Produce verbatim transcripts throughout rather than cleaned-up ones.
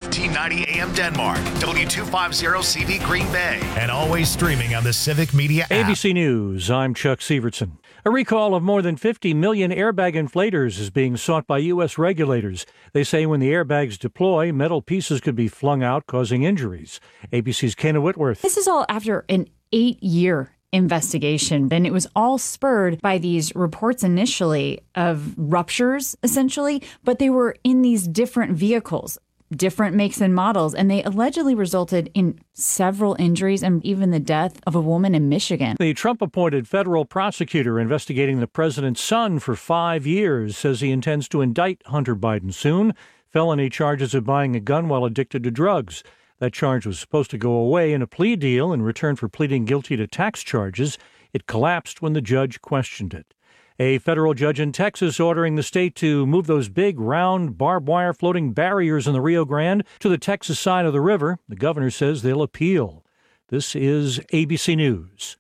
fifteen ninety A M Denmark, W two fifty C V Green Bay, and always streaming on the Civic Media app. A B C News, I'm Chuck Severson. A recall of more than fifty million airbag inflators is being sought by U S regulators. They say when the airbags deploy, metal pieces could be flung out, causing injuries. A B C's Kana Whitworth. This is all after an eight-year investigation, and it was all spurred by these reports initially of ruptures, essentially, but they were in these different vehicles, different makes and models, and they allegedly resulted in several injuries and even the death of a woman in Michigan. The Trump-appointed federal prosecutor investigating the president's son for five years says he intends to indict Hunter Biden soon. Felony charges of buying a gun while addicted to drugs. That charge was supposed to go away in a plea deal in return for pleading guilty to tax charges. It collapsed when the judge questioned it. A federal judge in Texas ordering the state to move those big, round, barbed wire floating barriers in the Rio Grande to the Texas side of the river. The governor says they'll appeal. This is A B C News.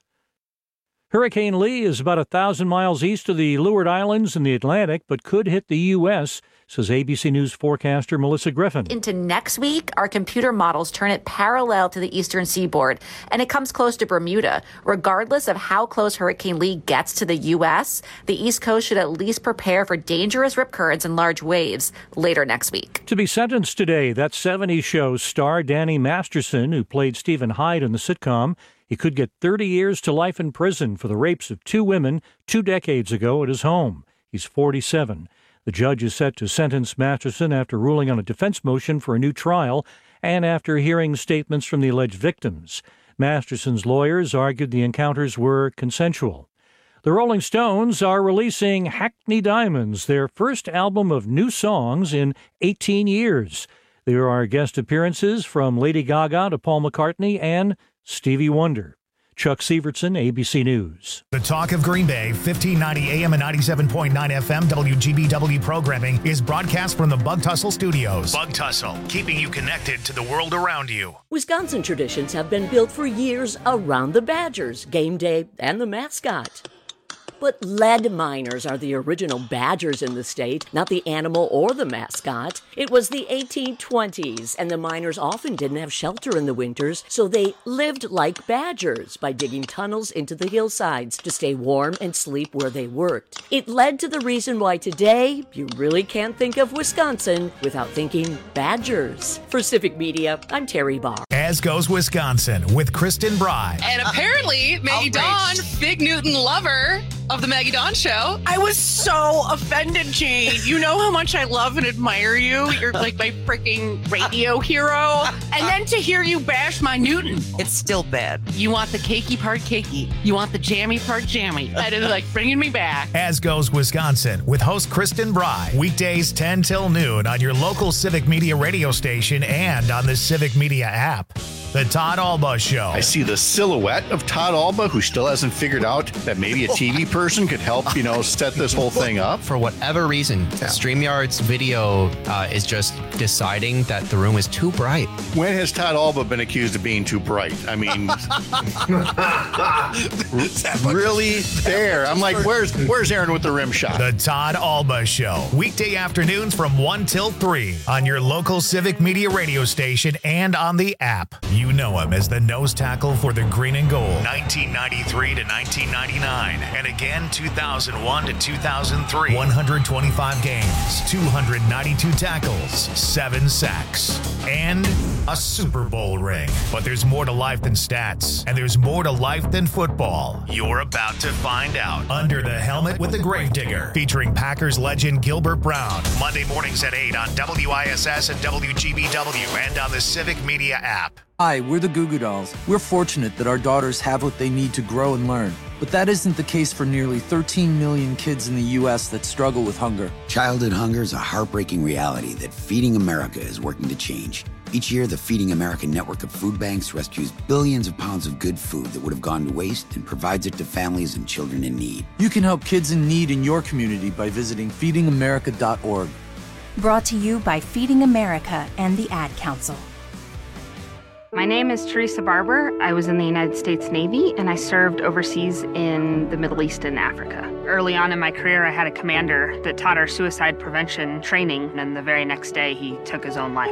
Hurricane Lee is about a thousand miles east of the Leeward Islands in the Atlantic, but could hit the U S, says A B C News forecaster Melissa Griffin. Into next week, our computer models turn it parallel to the eastern seaboard, and it comes close to Bermuda. Regardless of how close Hurricane Lee gets to the U S, the East Coast should at least prepare for dangerous rip currents and large waves later next week. To be sentenced today, that seventies show star Danny Masterson, who played Stephen Hyde in the sitcom. He could get thirty years to life in prison for the rapes of two women two decades ago at his home. He's forty-seven. The judge is set to sentence Masterson after ruling on a defense motion for a new trial and after hearing statements from the alleged victims. Masterson's lawyers argued the encounters were consensual. The Rolling Stones are releasing Hackney Diamonds, their first album of new songs in eighteen years. There are guest appearances from Lady Gaga to Paul McCartney and Stevie Wonder. Chuck Severson, A B C News. The Talk of Green Bay, fifteen ninety A M and ninety-seven point nine F M W G B W programming is broadcast from the Bug Tussle Studios. Bug Tussle, keeping you connected to the world around you. Wisconsin traditions have been built for years around the Badgers, game day, and the mascot. But lead miners are the original Badgers in the state, not the animal or the mascot. It was the eighteen twenties, and the miners often didn't have shelter in the winters, so they lived like badgers by digging tunnels into the hillsides to stay warm and sleep where they worked. It led to the reason why today you really can't think of Wisconsin without thinking Badgers. For Civic Media, I'm Terry Barr. As goes Wisconsin with Kristen Bry. And apparently, Maggie Dawn, Big Newton lover of the Maggie Dawn Show. I was so offended, Jane. You know how much I love and admire you. You're like my freaking radio hero. And then to hear you bash my Newton. It's still bad. You want the cakey part cakey. You want the jammy part jammy. That is like bringing me back. As goes Wisconsin with host Kristen Bry. Weekdays ten till noon on your local Civic Media radio station and on the Civic Media app. The Todd Alba Show. I see the silhouette of Todd Alba, who still hasn't figured out that maybe a T V person could help, you know, set this whole thing up. For whatever reason, yeah. StreamYard's video uh, is just deciding that the room is too bright. When has Todd Alba been accused of being too bright? I mean, really there. I'm like, where's where's Aaron with the rim shot? The Todd Alba Show. Weekday afternoons from one till three on your local Civic Media radio station and on the app. You know him as the nose tackle for the green and gold. nineteen ninety-three to nineteen ninety-nine. And again, two thousand one to two thousand three. one hundred twenty-five games, two hundred ninety-two tackles, seven sacks, and a Super Bowl ring. But there's more to life than stats, and there's more to life than football. You're about to find out. Under the Helmet with the Gravedigger, featuring Packers legend Gilbert Brown. Monday mornings at eight on W I S S and W G B W and on the Civic Media app. Hi, we're the Goo Goo Dolls. We're fortunate that our daughters have what they need to grow and learn. But that isn't the case for nearly thirteen million kids in the U S that struggle with hunger. Childhood hunger is a heartbreaking reality that Feeding America is working to change. Each year, the Feeding America network of food banks rescues billions of pounds of good food that would have gone to waste and provides it to families and children in need. You can help kids in need in your community by visiting feeding america dot org. Brought to you by Feeding America and the Ad Council. My name is Teresa Barber. I was in the United States Navy, and I served overseas in the Middle East and Africa. Early on in my career, I had a commander that taught our suicide prevention training, and the very next day, he took his own life.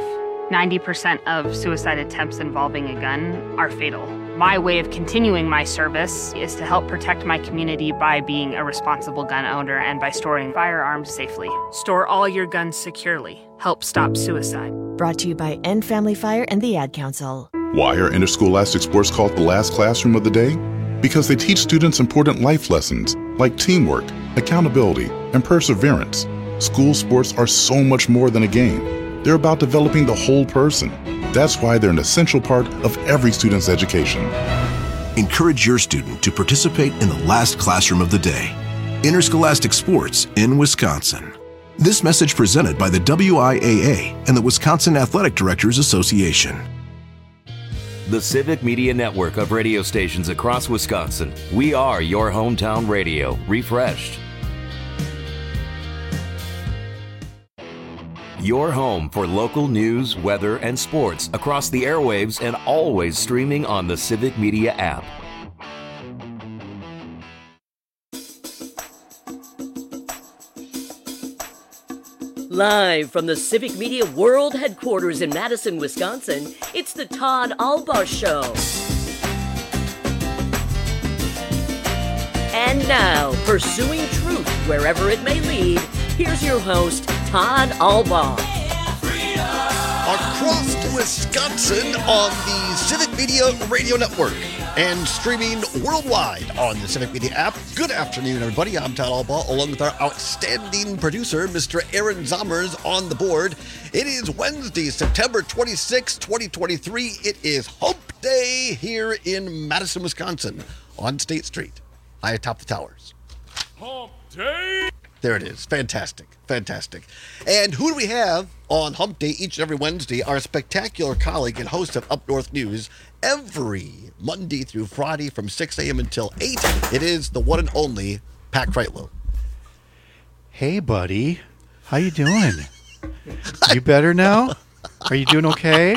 ninety percent of suicide attempts involving a gun are fatal. My way of continuing my service is to help protect my community by being a responsible gun owner and by storing firearms safely. Store all your guns securely. Help stop suicide. Brought to you by End Family Fire and the Ad Council. Why are interscholastic sports called the last classroom of the day? Because they teach students important life lessons like teamwork, accountability, and perseverance. School sports are so much more than a game. They're about developing the whole person. That's why they're an essential part of every student's education. Encourage your student to participate in the last classroom of the day. Interscholastic sports in Wisconsin. This message presented by the W I A A and the Wisconsin Athletic Directors Association. The Civic Media Network of radio stations across Wisconsin. We are your hometown radio, refreshed. Your home for local news, weather, and sports across the airwaves and always streaming on the Civic Media app. Live from the Civic Media World Headquarters in Madison, Wisconsin, it's the Todd Albaugh Show. And now, pursuing truth wherever it may lead, here's your host, Todd Albaugh. Across Wisconsin on the Civic Media Radio Network and streaming worldwide on the Civic Media app. Good afternoon, everybody. I'm Todd Albaugh, along with our outstanding producer, Mister Aaron Zommers, on the board. It is Wednesday, September twenty-sixth, twenty twenty-three. It is Hump Day here in Madison, Wisconsin, on State Street, high atop the towers. Hump Day! There it is. Fantastic. Fantastic. And who do we have on Hump Day each and every Wednesday? Our spectacular colleague and host of Up North News every Monday through Friday from six a.m. until eight. It is the one and only Pat Kreitlow. Hey, buddy. How you doing? You better now? Are you doing okay?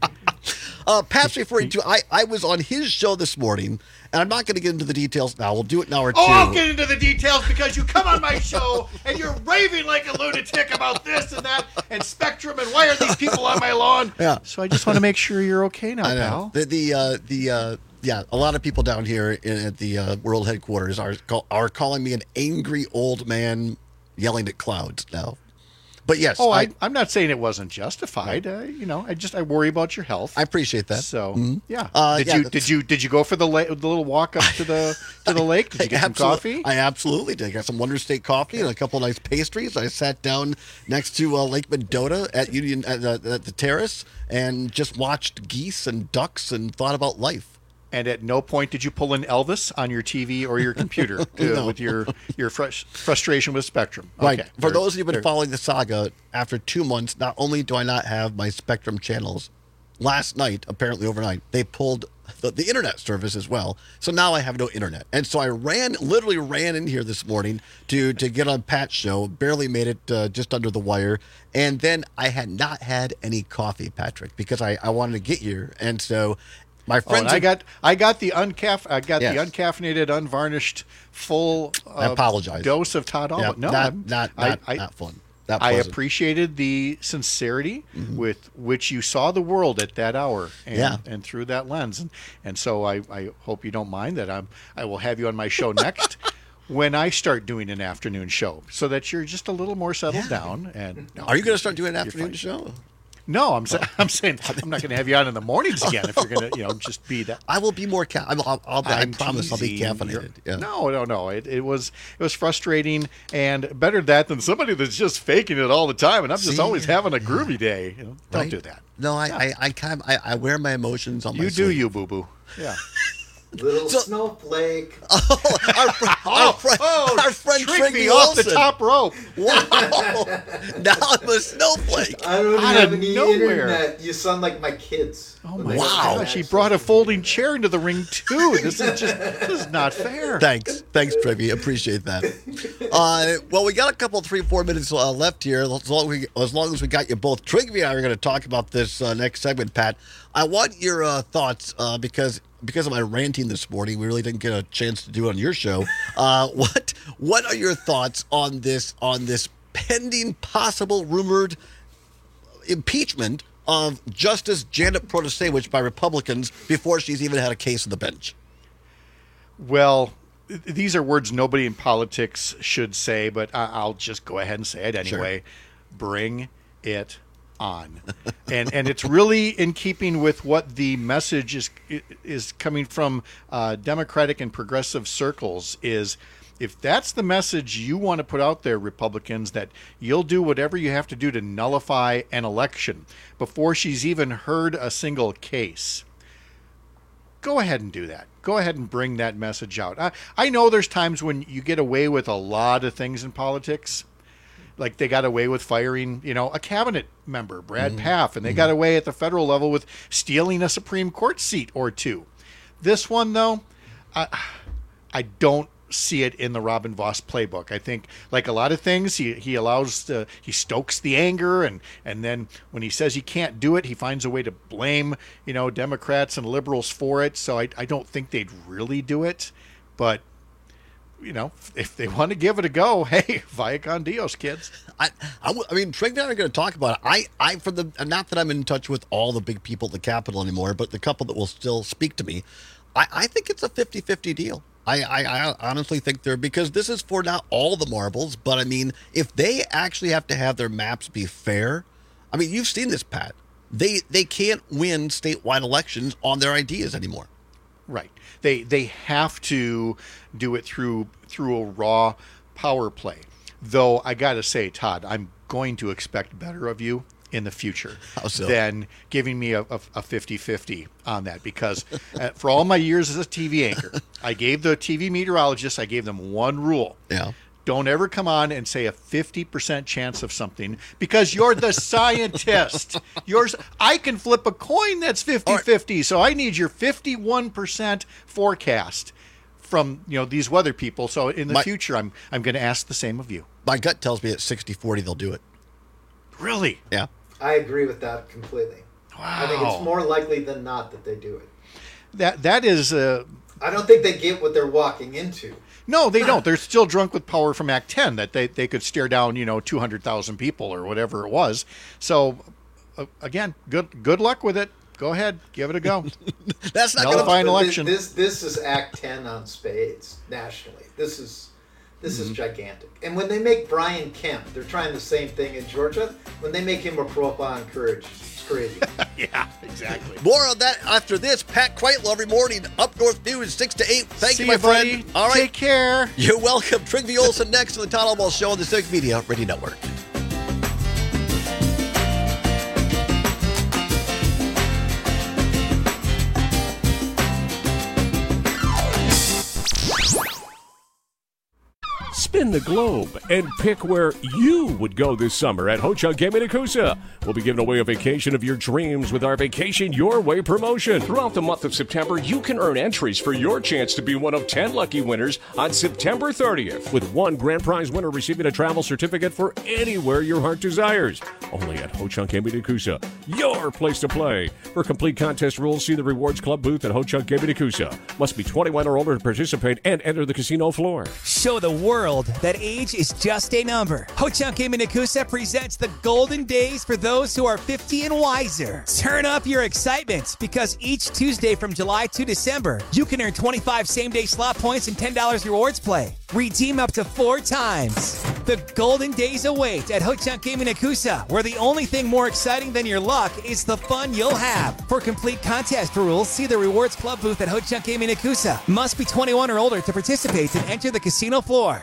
Uh, Pat's referring to, I, I was on his show this morning, and I'm not going to get into the details now. We'll do it in hour two. Oh, I'll get into the details because you come on my show and you're raving like a lunatic about this and that and Spectrum and why are these people on my lawn? Yeah. So I just want to make sure you're okay now, I know. pal. The, the, uh, the, uh, yeah, a lot of people down here in, at the uh, world headquarters are, call, are calling me an angry old man yelling at clouds now. But yes, oh, I, I, I'm not saying it wasn't justified. Uh, you know, I just I worry about your health. I appreciate that. So mm-hmm. yeah, uh, did yeah, you did you did you go for the la- the little walk up to the to the lake? Did you get some coffee? I absolutely did. I got some Wonder State coffee and a couple of nice pastries. I sat down next to uh, Lake Mendota at Union at, uh, at the terrace and just watched geese and ducks and thought about life. And at no point did you pull in Elvis on your T V or your computer to, no. with your your frus- frustration with Spectrum. Right. Okay. For There- those of you who've been there- following the saga, after two months, not only do I not have my Spectrum channels, last night, apparently overnight, they pulled the, the internet service as well. So now I have no internet. And so I ran, literally ran in here this morning to, to get on Pat's show, barely made it uh, just under the wire. And then I had not had any coffee, Patrick, because I, I wanted to get here. And so... My friends, oh, and I got I got the uncaff I got yes. the uncaffeinated, unvarnished, full uh, I apologize. dose of Todd Albaugh. Yeah, no, not I'm, not I, not, I, not fun. That I wasn't. appreciated the sincerity mm-hmm. with which you saw the world at that hour, and, yeah. and through that lens, and and so I, I hope you don't mind that I'm I will have you on my show next. When I start doing an afternoon show, so that you're just a little more settled yeah. down. And no, are you going to start doing an afternoon show? No, I'm saying I'm saying I'm not going to have you on in the mornings again. If you're going to, you know, just be that. I will be more. Ca- I'll, I'll, I'll, I promise I'll be caffeinated. Yeah. No, no, no. It, it was it was frustrating, and better that than somebody that's just faking it all the time. And I'm just See? always having a groovy day. You know, don't right? do that. No, I, yeah. I, I kind of, I, I wear my emotions on you my. You do, you boo boo. Yeah. Little so, snowflake. Oh, our, fr- our, fr- oh, our friend trick me Wilson. off the top rope. Wow. Now I'm a snowflake. I don't Out have of any nowhere. internet. You sound like my kids. Oh my wow. gosh, he brought a folding chair into the ring too. This is just this is not fair. Thanks. Thanks, Trevi. Appreciate that. Uh, well, we got a couple, three, four minutes uh, left here. As long as, we, as long as we got you both. Trigby and I are going to talk about this uh, next segment, Pat. I want your uh, thoughts uh, because because of my ranting this morning, we really didn't get a chance to do it on your show. Uh, what what are your thoughts on this on this pending, possible, rumored impeachment of Justice Janet Protasewicz by Republicans before she's even had a case on the bench? Well, th- these are words nobody in politics should say, but I- I'll just go ahead and say it anyway. Sure. Bring it on. and and it's really in keeping with what the message is is coming from uh, Democratic and progressive circles is, if that's the message you want to put out there, Republicans, that you'll do whatever you have to do to nullify an election before she's even heard a single case, go ahead and do that. Go ahead and bring that message out. I, I know there's times when you get away with a lot of things in politics. Like they got away with firing, you know, a cabinet member, Brad mm-hmm. Pfaff, and they mm-hmm. got away at the federal level with stealing a Supreme Court seat or two. This one, though, I, I don't see it in the Robin Vos playbook. I think, like a lot of things, he he allows the, he stokes the anger, and and then when he says he can't do it, he finds a way to blame, you know, Democrats and liberals for it. So I I don't think they'd really do it, but you know, if they want to give it a go, hey, via con Dios, kids. I, I, I mean, Trey and I are going to talk about it. I, I, for the, not that I'm in touch with all the big people at the Capitol anymore, but the couple that will still speak to me, I, I think it's a fifty-fifty deal. I, I, I honestly think they're, because this is for not all the marbles, but I mean, if they actually have to have their maps be fair, I mean, you've seen this, Pat. They, they can't win statewide elections on their ideas anymore. Right. They they have to do it through through a raw power play. Though I got to say, Todd, I'm going to expect better of you in the future so? than giving me a, a, a fifty-fifty on that. Because uh, for all my years as a T V anchor, I gave the T V meteorologists, I gave them one rule. Yeah. Don't ever come on and say a fifty percent chance of something, because you're the scientist. Yours, I can flip a coin that's fifty-fifty, right. So I need your fifty-one percent forecast from, you know, these weather people. So in the my, future, I'm I'm going to ask the same of you. My gut tells me at sixty forty they'll do it. Really? Yeah. I agree with that completely. Wow. I think it's more likely than not that they do it. That That is... Uh, I don't think they get what they're walking into. No, they don't. They're still drunk with power from Act ten, that they, they could stare down, you know, two hundred thousand people or whatever it was. So, uh, again, good good luck with it. Go ahead. Give it a go. That's not going to election. This, this is Act ten on spades nationally. This is this mm-hmm. is gigantic. And when they make Brian Kemp, they're trying the same thing in Georgia. When they make him a profile on courage, it's crazy. Yeah, exactly. More on that after this. Pat Kreitl every morning, Up North News, six to eight. Thank See you, my you, friend. Buddy. All right. Take care. You're welcome. Trygve Olsen next to the Todd Albaugh Show on the Civic Media Radio Network. Spin the globe and pick where you would go this summer at Ho-Chunk Gaming Nakusa. We'll be giving away a vacation of your dreams with our Vacation Your Way promotion. Throughout the month of September, you can earn entries for your chance to be one of ten lucky winners on September thirtieth, with one grand prize winner receiving a travel certificate for anywhere your heart desires. Only at Ho-Chunk Gaming Nakusa, your place to play. For complete contest rules, see the Rewards Club booth at Ho-Chunk Gaming Nakusa. Must be twenty-one or older to participate and enter the casino floor. Show the world that age is just a number. Ho-Chunk Gaming Nakusa presents the golden days for those who are fifty and wiser. Turn up your excitement, because each Tuesday from July to December, you can earn twenty-five same-day slot points and ten dollars rewards play. Redeem up to four times. The golden days await at Ho-Chunk Gaming Nakusa, where the only thing more exciting than your luck is the fun you'll have. For complete contest rules, see the Rewards Club booth at Ho-Chunk Gaming Nakusa. Must be twenty-one or older to participate and enter the casino floor.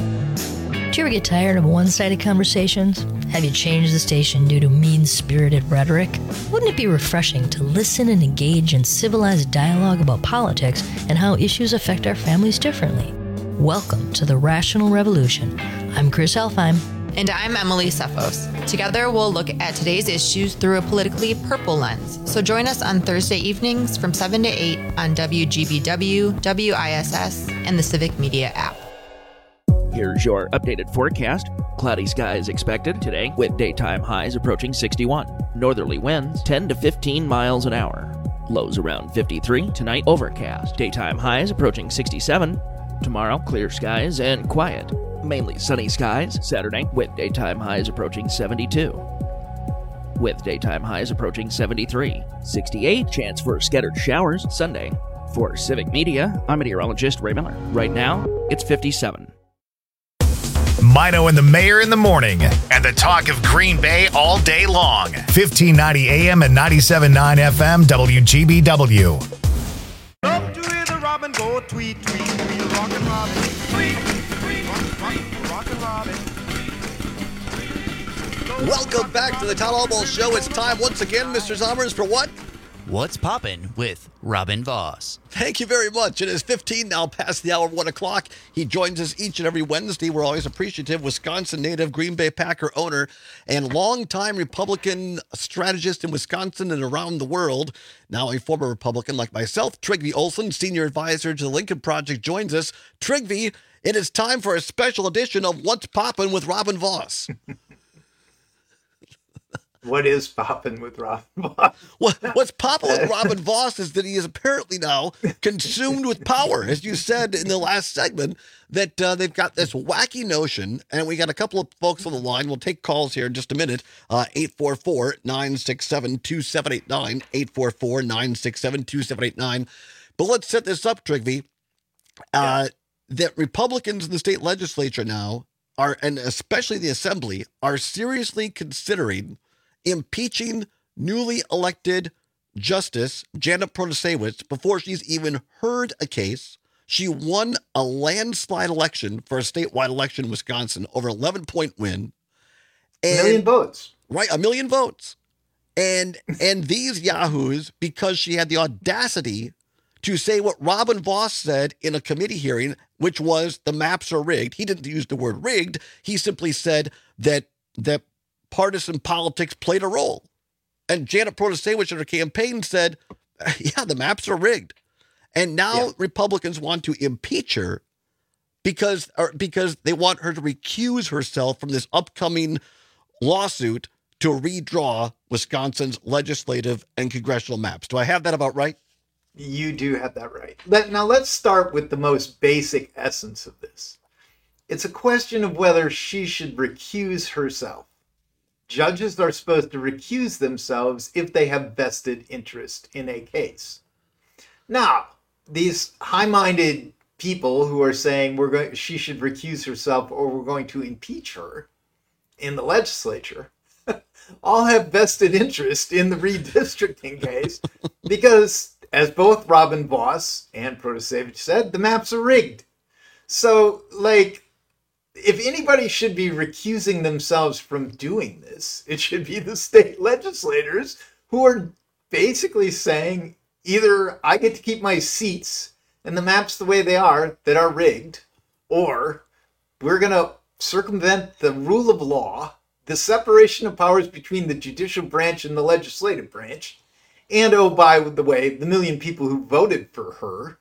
Do you ever get tired of one-sided conversations? Have you changed the station due to mean-spirited rhetoric? Wouldn't it be refreshing to listen and engage in civilized dialogue about politics and how issues affect our families differently? Welcome to the Rational Revolution. I'm Chris Elfheim. And I'm Emily Sefos. Together, we'll look at today's issues through a politically purple lens. So join us on Thursday evenings from seven to eight on W G B W, W I S S, and the Civic Media app. Here's your updated forecast. Cloudy skies expected today with daytime highs approaching sixty-one. Northerly winds ten to fifteen miles an hour. Lows around fifty-three. Tonight, overcast. Daytime highs approaching sixty-seven. Tomorrow, clear skies and quiet. Mainly sunny skies Saturday with daytime highs approaching seventy-two. with daytime highs approaching seventy-three. sixty-eight, chance for scattered showers Sunday. For Civic Media, I'm meteorologist Ray Miller. Right now, it's fifty-seven. Mino and the Mayor in the morning, and the talk of Green Bay all day long. fifteen ninety A M and ninety-seven point nine F M W G B W. Love to hear the robin go tweet, tweet, tweet, rockin' robin, tweet, tweet, rockin', rockin', robin. Welcome back to the Todd Albaugh Show. It's time once again, Mister Zommers, for what? What's Poppin' with Robin Voss. Thank you very much. It is fifteen now past the hour of one o'clock. He joins us each and every Wednesday. We're always appreciative. Wisconsin native, Green Bay Packer owner, and longtime Republican strategist in Wisconsin and around the world. Now a former Republican like myself, Trygve Olson, senior advisor to the Lincoln Project, joins us. Trygve, it is time for a special edition of What's Poppin' with Robin Voss. What is poppin' with Robin Voss? What, what's poppin' with Robin Voss is that he is apparently now consumed with power. As you said in the last segment, that uh, they've got this wacky notion, and we got a couple of folks on the line. We'll take calls here in just a minute. Uh, eight four four, nine six seven, two seven eight nine, eight four four, nine six seven, two seven eight nine. But let's set this up, Trygve. Uh, that Republicans in the state legislature now are, and especially the assembly, are seriously considering impeaching newly elected Justice Janet Protasewicz before she's even heard a case. She won a landslide election for a statewide election in Wisconsin, over eleven point win. And, a million votes. Right, a million votes. And and these yahoos, because she had the audacity to say what Robin Voss said in a committee hearing, which was the maps are rigged. He didn't use the word rigged. He simply said that that partisan politics played a role. And Janet Protasewicz in her campaign said, yeah, the maps are rigged. And now yeah. Republicans want to impeach her because, or because they want her to recuse herself from this upcoming lawsuit to redraw Wisconsin's legislative and congressional maps. Do I have that about right? You do have that right. Let, now let's start with the most basic essence of this. It's a question of whether she should recuse herself. Judges are supposed to recuse themselves if they have vested interest in a case. Now, these high-minded people who are saying we're going, she should recuse herself or we're going to impeach her in the legislature, all have vested interest in the redistricting case because, as both Robin Voss and Protasevich said, the maps are rigged. So, like, if anybody should be recusing themselves from doing this, it should be the state legislators who are basically saying either I get to keep my seats and the maps the way they are that are rigged, or we're going to circumvent the rule of law, the separation of powers between the judicial branch and the legislative branch, and oh, by the way, the million people who voted for her.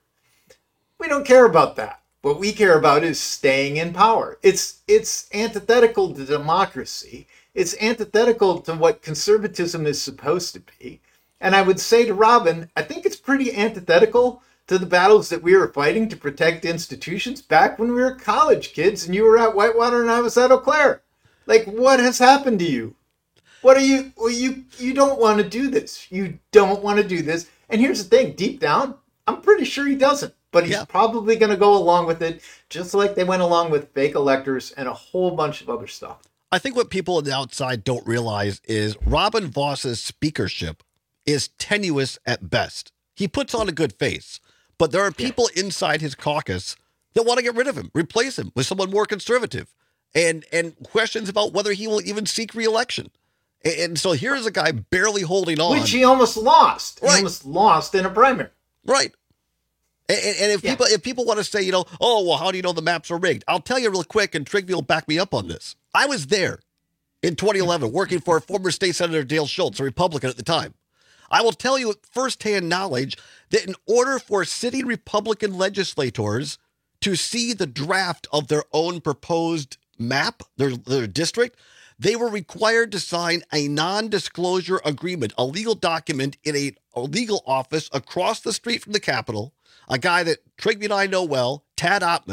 We don't care about that. What we care about is staying in power. It's it's antithetical to democracy. It's antithetical to what conservatism is supposed to be. And I would say to Robin, I think it's pretty antithetical to the battles that we were fighting to protect institutions back when we were college kids and you were at Whitewater and I was at Eau Claire. Like, what has happened to you? What are you, well, you, you don't want to do this. You don't want to do this. And here's the thing, deep down, I'm pretty sure he doesn't. But he's yeah. probably going to go along with it, just like they went along with fake electors and a whole bunch of other stuff. I think what people on the outside don't realize is Robin Voss's speakership is tenuous at best. He puts on a good face, but there are people yeah. inside his caucus that want to get rid of him, replace him with someone more conservative, and and questions about whether he will even seek re-election. And, and so here's a guy barely holding on. Which he almost lost. Right. He almost lost in a primary. Right. And, and if yeah. people if people want to say, you know, oh, well, how do you know the maps are rigged? I'll tell you real quick, and Trygve will back me up on this. I was there in twenty eleven working for former state senator Dale Schultz, a Republican at the time. I will tell you with firsthand knowledge that in order for sitting Republican legislators to see the draft of their own proposed map, their, their district, they were required to sign a non-disclosure agreement, a legal document in a, a legal office across the street from the Capitol. A guy that Trygve and I know well, Tad Ottman,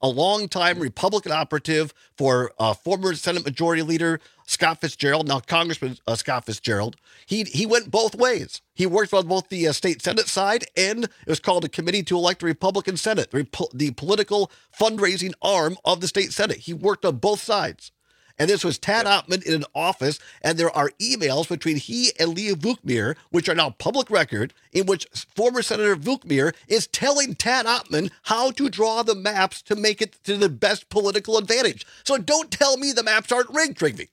a longtime Republican operative for uh, former Senate Majority Leader Scott Fitzgerald, now Congressman uh, Scott Fitzgerald. He he went both ways. He worked on both the uh, state Senate side, and it was called a committee to elect the Republican Senate, the, Rep- the political fundraising arm of the state Senate. He worked on both sides. And this was Tad Ottman in an office, and there are emails between he and Leah Vukmir, which are now public record, in which former Senator Vukmir is telling Tad Ottman how to draw the maps to make it to the best political advantage. So don't tell me the maps aren't rigged, Trigby.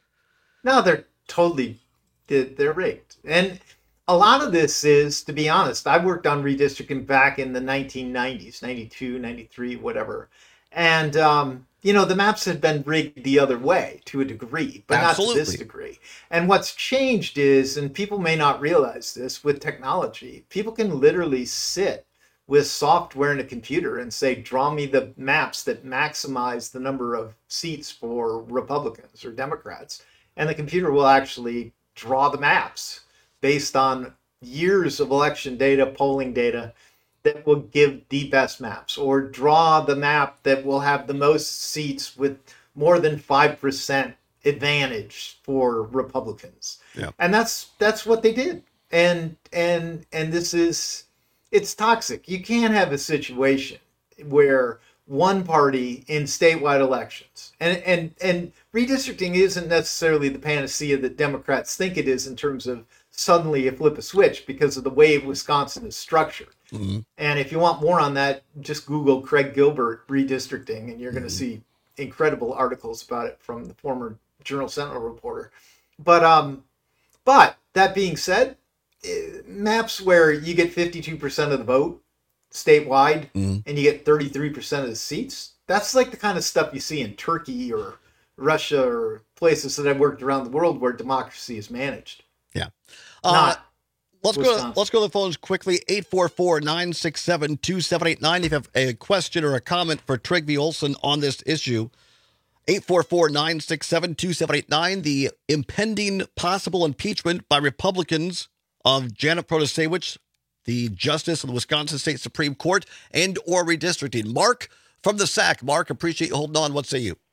No, they're totally, they're rigged. And a lot of this is, to be honest, I worked on redistricting back in the nineteen nineties, ninety-two, ninety-three, whatever. And, um, you know, the maps had been rigged the other way to a degree, but Absolutely. not to this degree. And what's changed is, and people may not realize this with technology, people can literally sit with software in a computer and say, draw me the maps that maximize the number of seats for Republicans or Democrats. And the computer will actually draw the maps based on years of election data, polling data, that will give the best maps, or draw the map that will have the most seats with more than five percent advantage for Republicans. Yeah. And that's that's what they did. And and and this is, it's toxic. You can't have a situation where one party in statewide elections, and and and redistricting isn't necessarily the panacea that Democrats think it is in terms of suddenly you flip a switch because of the way Wisconsin is structured. Mm-hmm. And if you want more on that, just Google Craig Gilbert redistricting, and you're going to see incredible articles about it from the former Journal Sentinel reporter. But um, but that being said, eh, maps where you get fifty-two percent of the vote statewide, mm-hmm. and you get thirty-three percent of the seats, that's like the kind of stuff you see in Turkey or Russia or places that I've worked around the world where democracy is managed. Yeah. Uh, Not let's Wisconsin. go. Let's go to the phones quickly. eight four four, nine six seven, two seven eight nine. If you have a question or a comment for Trygve Olsen on this issue, eight four four, nine six seven, two seven eight nine. The impending possible impeachment by Republicans of Janet Protasewicz, the justice of the Wisconsin State Supreme Court, and or redistricting. Mark from the S A C. Mark, appreciate you holding on. What say you?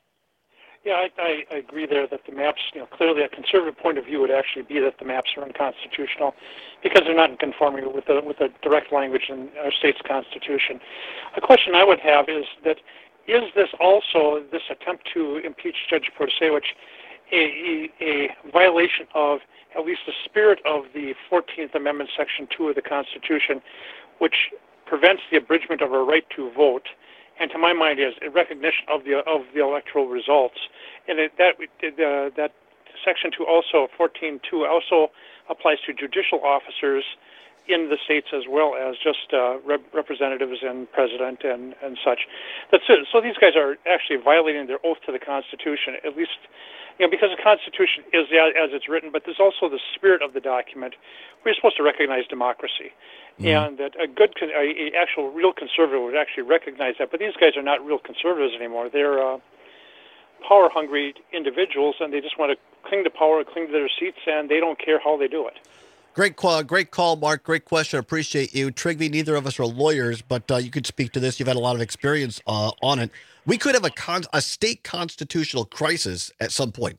Yeah, I, I, I agree there that the maps, you know, clearly a conservative point of view would actually be that the maps are unconstitutional because they're not in conformity with the with the direct language in our state's constitution. A question I would have is that is this also, this attempt to impeach Judge Protasewicz, a, a, a violation of at least the spirit of the fourteenth Amendment, Section two of the Constitution, which prevents the abridgment of our right to vote, and to my mind is a recognition of the of the electoral results, and it, that uh, that Section two also fourteen two also applies to judicial officers in the states as well as just uh, rep- representatives and president and, and such. That's it. So these guys are actually violating their oath to the Constitution, at least, you know, because the Constitution is as it's written, but there's also the spirit of the document. We're supposed to recognize democracy. Mm-hmm. And that a good, a, a actual real conservative would actually recognize that. But these guys are not real conservatives anymore. They're uh, power-hungry individuals, and they just want to cling to power, cling to their seats, and they don't care how they do it. Great call, great call, Mark. Great question. Appreciate you. Trygve, neither of us are lawyers, but uh, you could speak to this. You've had a lot of experience uh, on it. We could have a con- a state constitutional crisis at some point.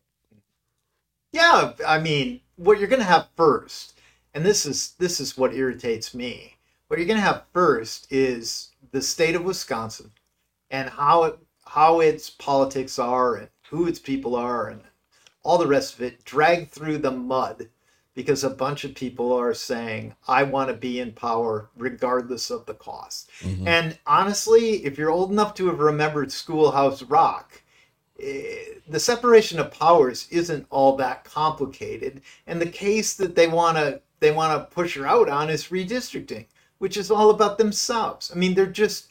Yeah, I mean, what you're going to have first, and this is this is what irritates me. What you're going to have first is the state of Wisconsin and how it how its politics are and who its people are and all the rest of it dragged through the mud because a bunch of people are saying, I want to be in power regardless of the cost. Mm-hmm. And honestly, if you're old enough to have remembered Schoolhouse Rock, the separation of powers isn't all that complicated. And the case that they want to they want to push her out on is redistricting, which is all about themselves. I mean, they're just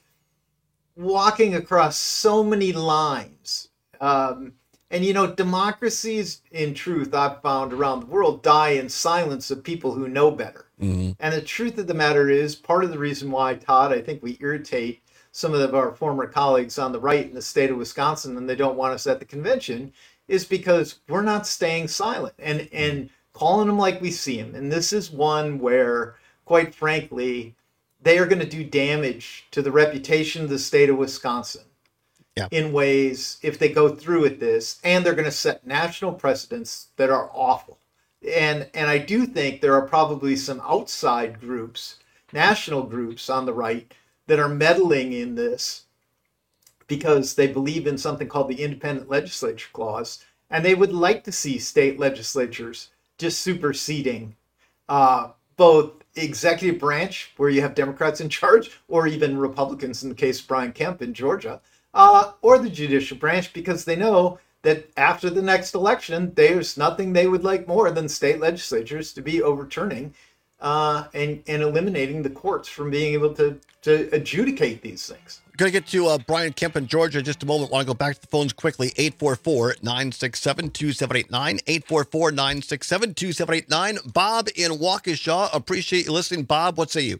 walking across so many lines. Um, and, you know, democracies, in truth, I've found around the world, die in silence of people who know better. Mm-hmm. And the truth of the matter is, part of the reason why, Todd, I think we irritate some of our former colleagues on the right in the state of Wisconsin and they don't want us at the convention is because we're not staying silent and, and calling them like we see them. And this is one where, quite frankly, they are going to do damage to the reputation of the state of Wisconsin yeah. in ways if they go through with this, and they're going to set national precedents that are awful. And and I do think there are probably some outside groups, national groups on the right that are meddling in this because they believe in something called the Independent Legislature Clause, and they would like to see state legislatures just superseding uh, both executive branch, where you have Democrats in charge, or even Republicans in the case of Brian Kemp in Georgia, uh, or the judicial branch, because they know that after the next election, there's nothing they would like more than state legislatures to be overturning uh, and, and eliminating the courts from being able to, to adjudicate these things. Going to get to uh, Brian Kemp in Georgia in just a moment. Want to go back to the phones quickly. eight four four, nine six seven, two seven eight nine. eight four four, nine six seven, two seven eight nine. Bob in Waukesha. Appreciate you listening. Bob, what say you?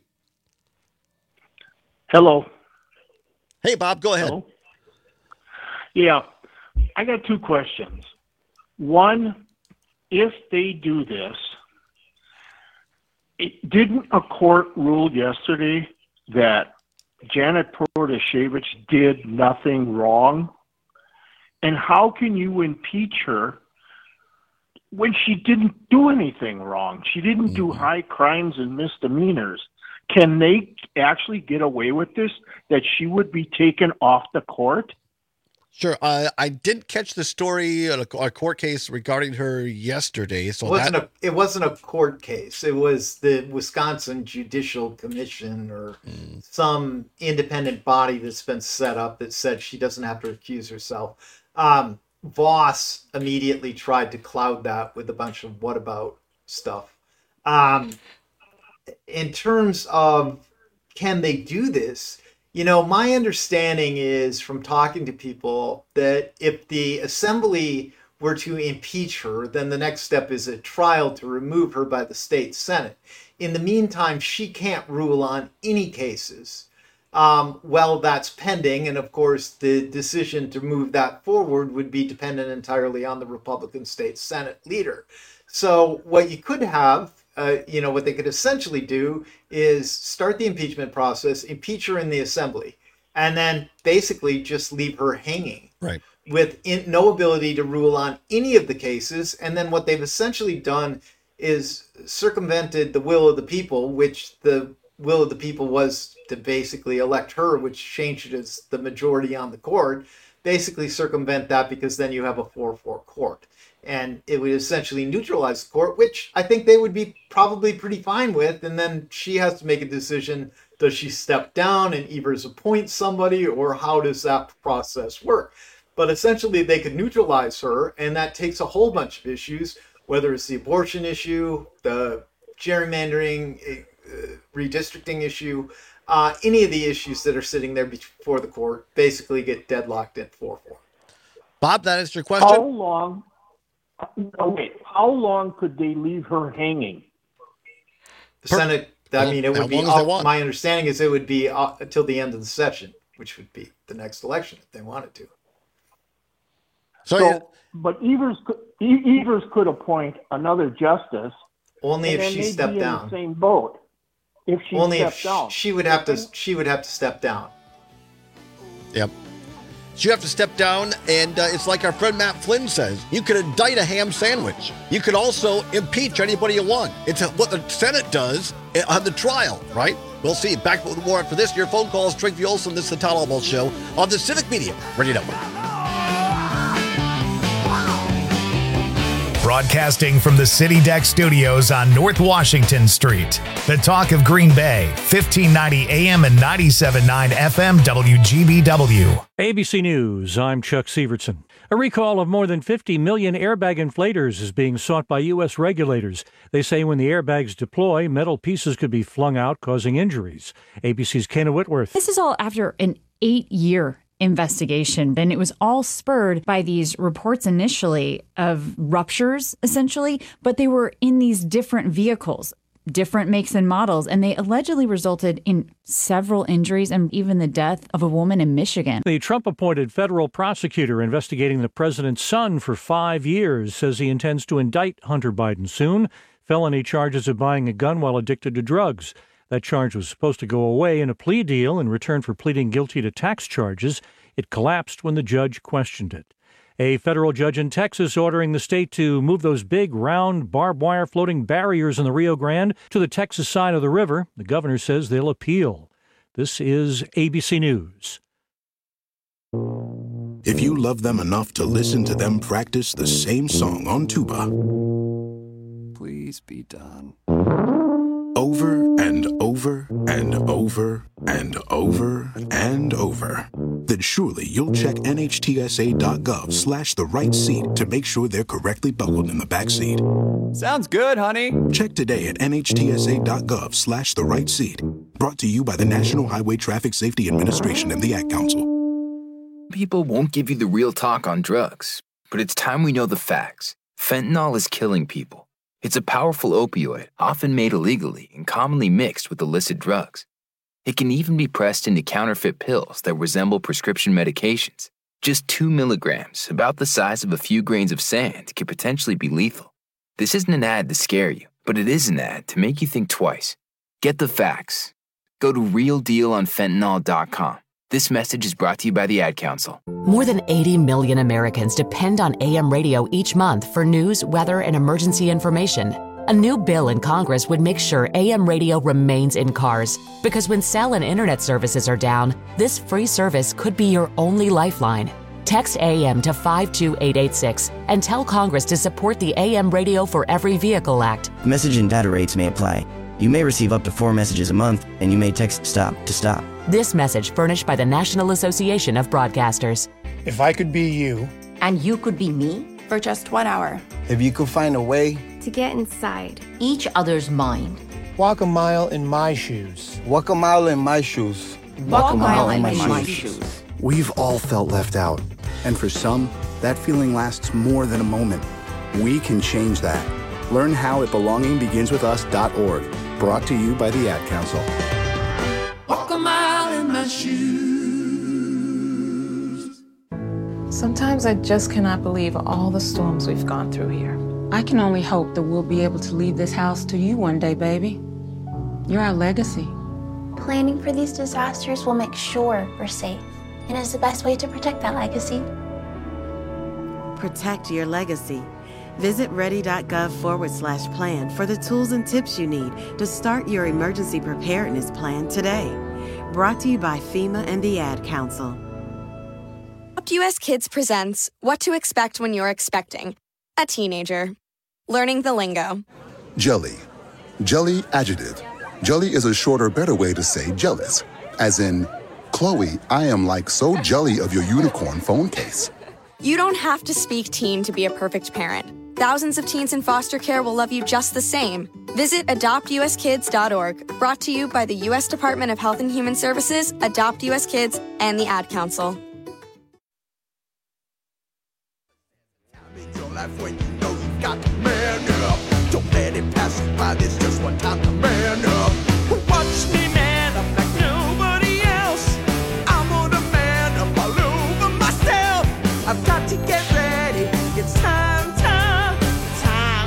Hello. Hey, Bob, go ahead. Hello? Yeah. I got two questions. One, if they do this, it, didn't a court rule yesterday that Janet Protasiewicz did nothing wrong? And how can you impeach her when she didn't do anything wrong? She didn't mm-hmm. do high crimes and misdemeanors. Can they actually get away with this, that she would be taken off the court? Sure. Uh, I did catch the story, a, a court case regarding her yesterday. So it wasn't that... a it wasn't a court case. It was the Wisconsin Judicial Commission or mm. some independent body that's been set up that said she doesn't have to recuse herself. Um, Voss immediately tried to cloud that with a bunch of what about stuff. Um, in terms of can they do this? You know, my understanding is from talking to people that if the assembly were to impeach her, then the next step is a trial to remove her by the state Senate. In the meantime, she can't rule on any cases. Um, well, that's pending. And of course, the decision to move that forward would be dependent entirely on the Republican state Senate leader. So what you could have, Uh, you know, what they could essentially do is start the impeachment process, impeach her in the assembly, and then basically just leave her hanging. Right. With in, no ability to rule on any of the cases. And then what they've essentially done is circumvented the will of the people, which the will of the people was to basically elect her, which changes the majority on the court. Basically circumvent that because then you have a four four court. And it would essentially neutralize the court, which I think they would be probably pretty fine with. And then she has to make a decision. Does she step down and Evers appoint somebody, or how does that process work? But essentially they could neutralize her, and that takes a whole bunch of issues, whether it's the abortion issue, the gerrymandering, uh, redistricting issue, uh, any of the issues that are sitting there before the court basically get deadlocked at four four. Bob, that is your question? How long... No, wait. How long could they leave her hanging? The Senate, I mean, it would be, my understanding is it would be uh, until the end of the session, which would be the next election if they wanted to. So, so but Evers could, Evers could appoint another justice. Only if she stepped down. In the same boat. If she Only stepped if down. she would have to, she would have to step down. Yep. So you have to step down, and uh, it's like our friend Matt Flynn says, you could indict a ham sandwich. You could also impeach anybody you want. It's a, what the Senate does on the trial, right? We'll see. Back with more after this. Your phone calls, Trygve Olsen. This is the Todd Albaugh Show on the Civic Media Radio Network. Broadcasting from the City Deck Studios on North Washington Street. The talk of Green Bay, fifteen ninety A M and ninety-seven point nine F M W G B W. A B C News, I'm Chuck Severson. A recall of more than fifty million airbag inflators is being sought by U S regulators. They say when the airbags deploy, metal pieces could be flung out, causing injuries. A B C's Kana Whitworth. This is all after an eight-year investigation, and it was all spurred by these reports initially of ruptures, essentially, but they were in these different vehicles, different makes and models, and they allegedly resulted in several injuries and even the death of a woman in Michigan. The Trump-appointed federal prosecutor investigating the president's son for five years says he intends to indict Hunter Biden soon. Felony charges of buying a gun while addicted to drugs. That charge was supposed to go away in a plea deal in return for pleading guilty to tax charges. It collapsed when the judge questioned it. A federal judge in Texas ordering the state to move those big, round, barbed wire floating barriers in the Rio Grande to the Texas side of the river. The governor says they'll appeal. This is A B C News. If you love them enough to listen to them practice the same song on tuba, please be done. Over and over and over and over and over, then surely you'll check nhtsa.gov slash the right seat to make sure they're correctly buckled in the back seat. Sounds good, honey. Check today at nhtsa.gov slash the right seat. Brought to you by the National Highway Traffic Safety Administration and the Ad Council. People won't give you the real talk on drugs, but it's time we know the facts. Fentanyl is killing people. It's a powerful opioid, often made illegally and commonly mixed with illicit drugs. It can even be pressed into counterfeit pills that resemble prescription medications. Just two milligrams, about the size of a few grains of sand, could potentially be lethal. This isn't an ad to scare you, but it is an ad to make you think twice. Get the facts. Go to real deal on fentanyl dot com. This message is brought to you by the Ad Council. More than eighty million Americans depend on A M radio each month for news, weather, and emergency information. A new bill in Congress would make sure A M radio remains in cars, because when cell and internet services are down, this free service could be your only lifeline. Text A M to five two eight eight six and tell Congress to support the A M Radio for Every Vehicle Act. Message and data rates may apply. You may receive up to four messages a month, and you may text STOP to stop. This message furnished by the National Association of Broadcasters. If I could be you. And you could be me? For just one hour. If you could find a way. To get inside each other's mind. Walk a mile in my shoes. Walk a mile in my shoes. Walk, Walk a mile, mile in, in my, my shoes. shoes. We've all felt left out. And for some, that feeling lasts more than a moment. We can change that. Learn how at belonging begins with us dot org. Brought to you by the Ad Council. Walk a mile in my shoes. Sometimes I just cannot believe all the storms we've gone through here. I can only hope that we'll be able to leave this house to you one day, baby. You're our legacy. Planning for these disasters will make sure we're safe, and is the best way to protect that legacy. Protect your legacy. Visit ready.gov forward slash plan for the tools and tips you need to start your emergency preparedness plan today. Brought to you by FEMA and the Ad Council. Adopt U S Kids presents What to Expect When You're Expecting a Teenager. Learning the lingo. Jelly. Jelly adjective. Jelly is a shorter, better way to say jealous. As in, Chloe, I am like so jelly of your unicorn phone case. You don't have to speak teen to be a perfect parent. Thousands of teens in foster care will love you just the same. Visit adopt u s kids dot org, brought to you by the U S Department of Health and Human Services, Adopt U S Kids, and the Ad Council. Don't let it pass you by, this just one time to man up. Watch me man up like nobody else. I'm gonna man up all over myself. I've got to get ready. It's time, time, time,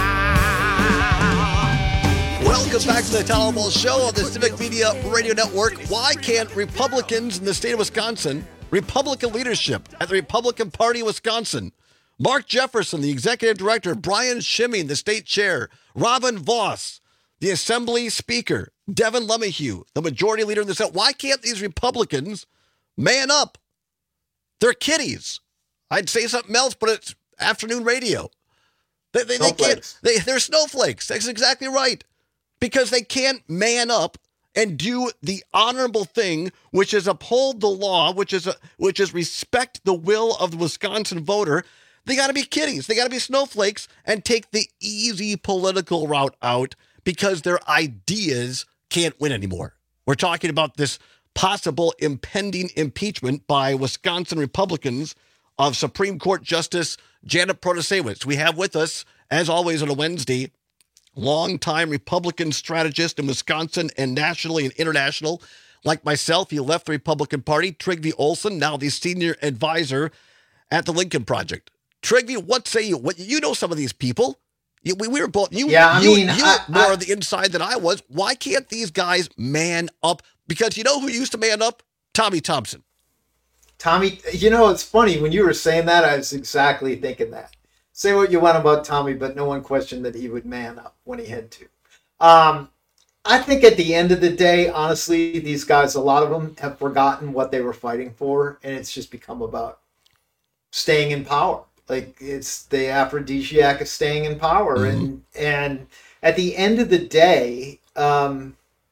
time. Welcome back to the Town Hall Ball Show on the Civic Media Radio Network. Why can't Republicans in the state of Wisconsin, Republican leadership at the Republican Party of Wisconsin, Mark Jefferson, the executive director, Brian Schimming, the state chair, Robin Voss, the assembly speaker, Devin LeMahieu, the majority leader in the Senate. Why can't these Republicans man up? They're kiddies. I'd say something else, but it's afternoon radio. They, they, they can't. They, they're snowflakes. That's exactly right. Because they can't man up and do the honorable thing, which is uphold the law, which is a, which is respect the will of the Wisconsin voter. They got to be kiddies. They got to be snowflakes and take the easy political route out because their ideas can't win anymore. We're talking about this possible impending impeachment by Wisconsin Republicans of Supreme Court Justice Janet Protasiewicz. We have with us, as always on a Wednesday, longtime Republican strategist in Wisconsin and nationally and international. Like myself, he left the Republican Party. Trygve Olsen, now the senior advisor at the Lincoln Project. Trygve, what say you? What, you know some of these people. You, we, we were both. You, yeah, I you, mean, you I, were more I, on the inside than I was. Why can't these guys man up? Because you know who used to man up? Tommy Thompson. Tommy, you know, it's funny when you were saying that, I was exactly thinking that. Say what you want about Tommy, but no one questioned that he would man up when he had to. Um, I think at the end of the day, honestly, these guys, a lot of them have forgotten what they were fighting for, and it's just become about staying in power. Like, it's the aphrodisiac of staying in power. Mm-hmm. And and at the end of the day, um,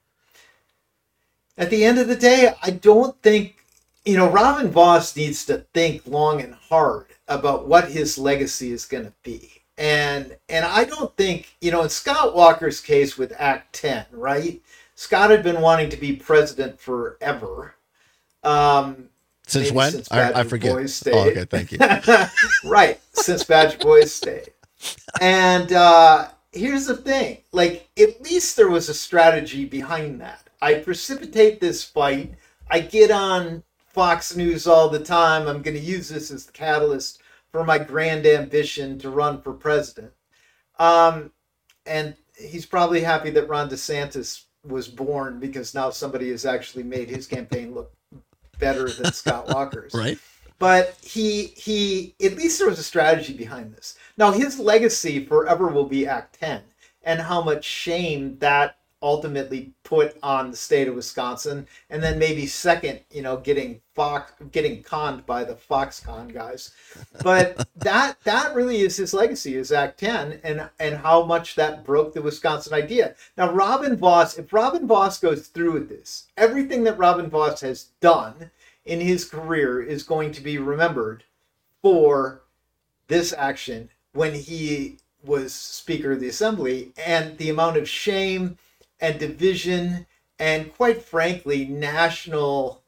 at the end of the day, I don't think, you know, Robin Vos needs to think long and hard about what his legacy is going to be. And and I don't think, you know, in Scott Walker's case with Act ten, right? Scott had been wanting to be president forever. Um, since when? Since I, I forget. Oh, okay, thank you. Right, since Badger Boys stayed. And uh, here's the thing. Like, at least there was a strategy behind that. I precipitate this fight. I get on Fox News all the time. I'm going to use this as the catalyst for my grand ambition to run for president. Um, and he's probably happy that Ron DeSantis was born, because now somebody has actually made his campaign look better than Scott Walker's. Right. But he, he, at least there was a strategy behind this. Now, his legacy forever will be Act ten, and how much shame that ultimately put on the state of Wisconsin, and then maybe second, you know, getting Fox, getting conned by the Foxconn guys. But that that really is his legacy, is Act ten, and and how much that broke the Wisconsin idea. Now, Robin Vos, if Robin Vos goes through with this, everything that Robin Vos has done in his career is going to be remembered for this action when he was Speaker of the Assembly, and the amount of shame and division and, quite frankly, national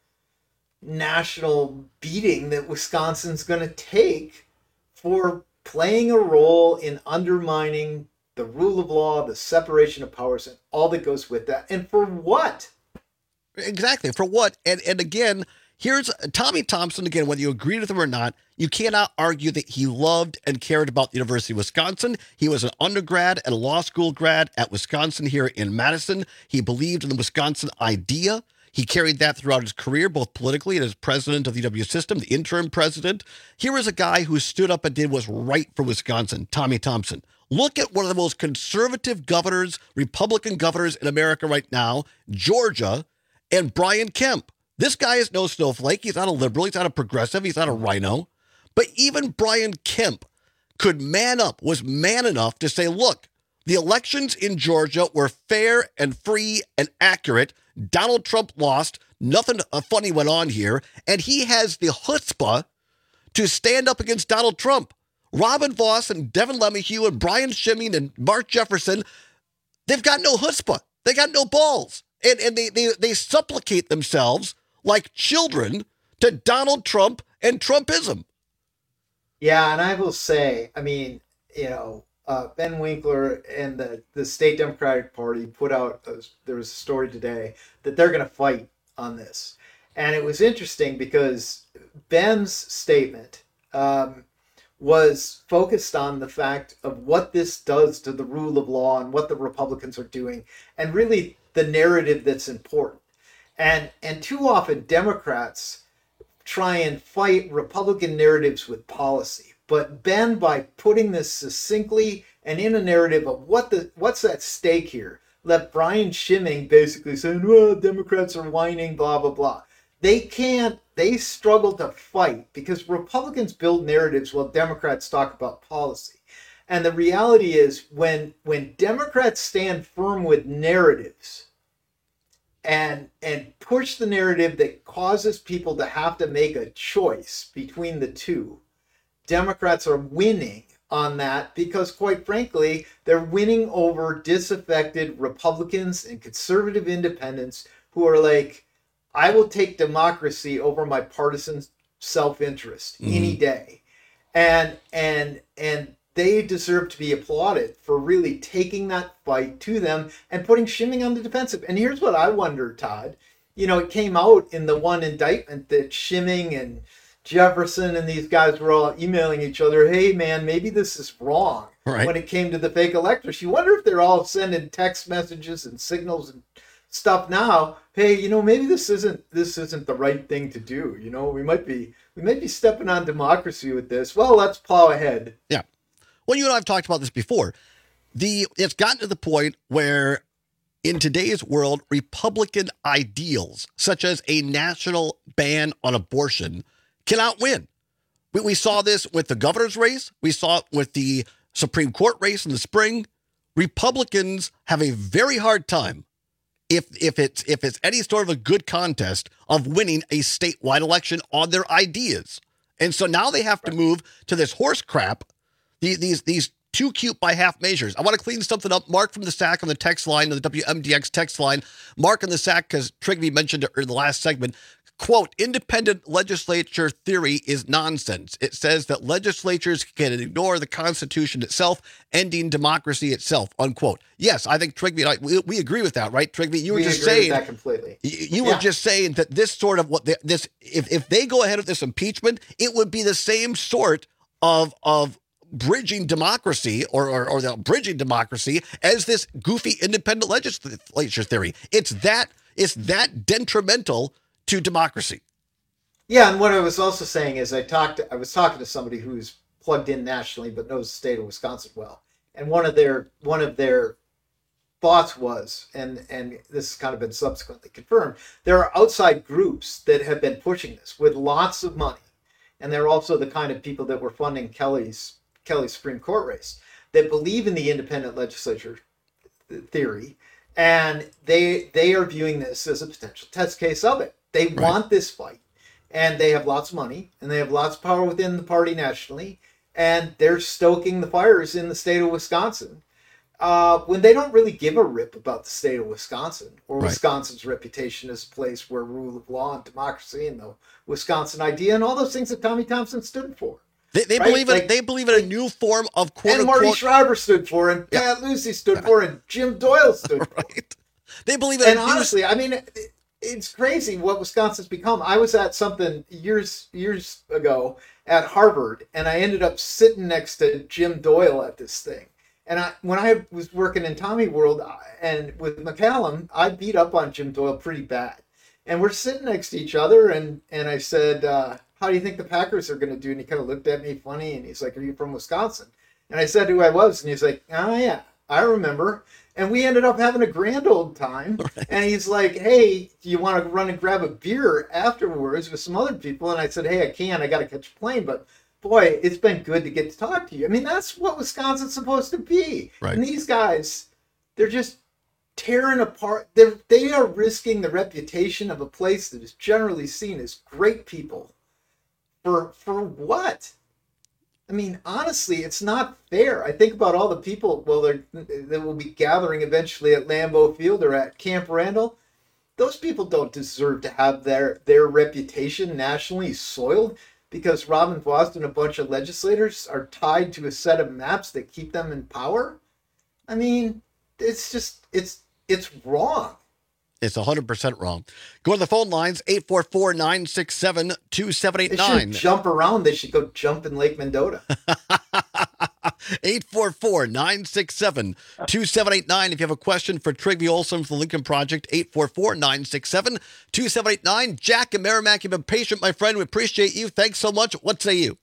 national beating that Wisconsin's going to take for playing a role in undermining the rule of law, the separation of powers, and all that goes with that. And for what? Exactly. For what? And and again, here's Tommy Thompson, again, whether you agree with him or not, you cannot argue that he loved and cared about the University of Wisconsin. He was an undergrad and a law school grad at Wisconsin here in Madison. He believed in the Wisconsin idea. He carried that throughout his career, both politically and as president of the U W system, the interim president. Here is a guy who stood up and did what's right for Wisconsin, Tommy Thompson. Look at one of the most conservative governors, Republican governors in America right now, Georgia, and Brian Kemp. This guy is no snowflake. He's not a liberal. He's not a progressive. He's not a rhino. But even Brian Kemp could man up, was man enough to say, look, the elections in Georgia were fair and free and accurate. Donald Trump lost. Nothing funny went on here. And he has the chutzpah to stand up against Donald Trump. Robin Vos and Devin LeMahieu and Brian Schimming and Mark Jefferson, they've got no chutzpah. They got no balls. And, and they, they, they supplicate themselves like children to Donald Trump and Trumpism. Yeah, and I will say, I mean, you know, uh, Ben Winkler and the, the state Democratic Party put out, a, there was a story today that they're going to fight on this. And it was interesting because Ben's statement um, was focused on the fact of what this does to the rule of law and what the Republicans are doing, and really the narrative that's important. And and too often Democrats try and fight Republican narratives with policy. But Ben, by putting this succinctly and in a narrative of what the what's at stake here, let Brian Schimming basically saying, well, Democrats are whining, blah, blah, blah. They can't, they struggle to fight because Republicans build narratives while Democrats talk about policy. And the reality is when when Democrats stand firm with narratives, and and push the narrative that causes people to have to make a choice between the two, Democrats are winning on that because, quite frankly, they're winning over disaffected Republicans and conservative independents who are like, I will take democracy over my partisan self-interest mm-hmm. any day. And and and they deserve to be applauded for really taking that fight to them and putting Schimming on the defensive. And here's what I wonder, Todd. You know, it came out in the one indictment that Schimming and Jefferson and these guys were all emailing each other, hey, man, maybe this is wrong. right. when it came to the fake electors. You wonder if they're all sending text messages and signals and stuff now. Hey, you know, maybe this isn't this isn't the right thing to do. You know, we might be we might be stepping on democracy with this. Well, let's plow ahead. Yeah. Well, you and I have talked about this before. The it's gotten to the point where in today's world, Republican ideals, such as a national ban on abortion, cannot win. We, we saw this with the governor's race. We saw it with the Supreme Court race in the spring. Republicans have a very hard time, if if it's if it's any sort of a good contest, of winning a statewide election on their ideas. And so now they have to move to this horse crap, these these these too cute by half measures. I want to clean something up. Mark from the Sack on the text line, the W M D X text line. Mark in the Sack, because Trigby mentioned it in the last segment. Quote, independent legislature theory is nonsense. It says that legislatures can ignore the Constitution itself, ending democracy itself, unquote. Yes, I think Trigby and I, we, we agree with that, right, Trigby? You were we just agree saying with that completely. You, you yeah. were just saying that this sort of what they, this, if, if they go ahead with this impeachment, it would be the same sort of, of bridging democracy or, or, or the bridging democracy as this goofy independent legislature theory. It's that, it's that detrimental to democracy. Yeah, and what I was also saying is I talked I was talking to somebody who's plugged in nationally but knows the state of Wisconsin well. And one of their one of their thoughts was, and and this has kind of been subsequently confirmed, there are outside groups that have been pushing this with lots of money. And they're also the kind of people that were funding Kelly's Kelly's Supreme Court race that believe in the independent legislature theory, and they they are viewing this as a potential test case of it. They right. want this fight, and they have lots of money, and they have lots of power within the party nationally, and they're stoking the fires in the state of Wisconsin uh, when they don't really give a rip about the state of Wisconsin or right. Wisconsin's reputation as a place where rule of law and democracy and the Wisconsin idea and all those things that Tommy Thompson stood for. They, they right? believe in like, they believe in a new form of quote and Marty unquote, Schreiber stood for, and yeah. Pat Lucy stood for, and Jim Doyle stood right. for. They believe in and a honestly, new... I mean. It, It's crazy what Wisconsin's become. I was at something years years ago at Harvard, and I ended up sitting next to Jim Doyle at this thing. And I, when I was working in Tommy World and with McCallum, I beat up on Jim Doyle pretty bad. And we're sitting next to each other, and, and I said, uh, how do you think the Packers are going to do? And he kind of looked at me funny, and he's like, are you from Wisconsin? And I said who I was, and he's like, oh, yeah, I remember. And we ended up having a grand old time. Right. And he's like, hey, do you want to run and grab a beer afterwards with some other people? And I said, hey, I can. I got to catch a plane. But, boy, it's been good to get to talk to you. I mean, that's what Wisconsin's supposed to be. Right. And these guys, they're just tearing apart. They're, they are risking the reputation of a place that is generally seen as great people. For for what? I mean, honestly, it's not fair. I think about all the people, well, they're, that will be gathering eventually at Lambeau Field or at Camp Randall. Those people don't deserve to have their, their reputation nationally soiled because Robin Voss and a bunch of legislators are tied to a set of maps that keep them in power. I mean, it's just, it's it's wrong. It's one hundred percent wrong. Go to the phone lines, eight four four, nine six seven, two seven eight nine. They should jump around. They should go jump in Lake Mendota. eight four four, nine six seven, two seven eight nine. If you have a question for Trigby Olson from the Lincoln Project, eight four four, nine six seven, two seven eight nine. Jack and Merrimack, you've been patient, my friend. We appreciate you. Thanks so much. What say you?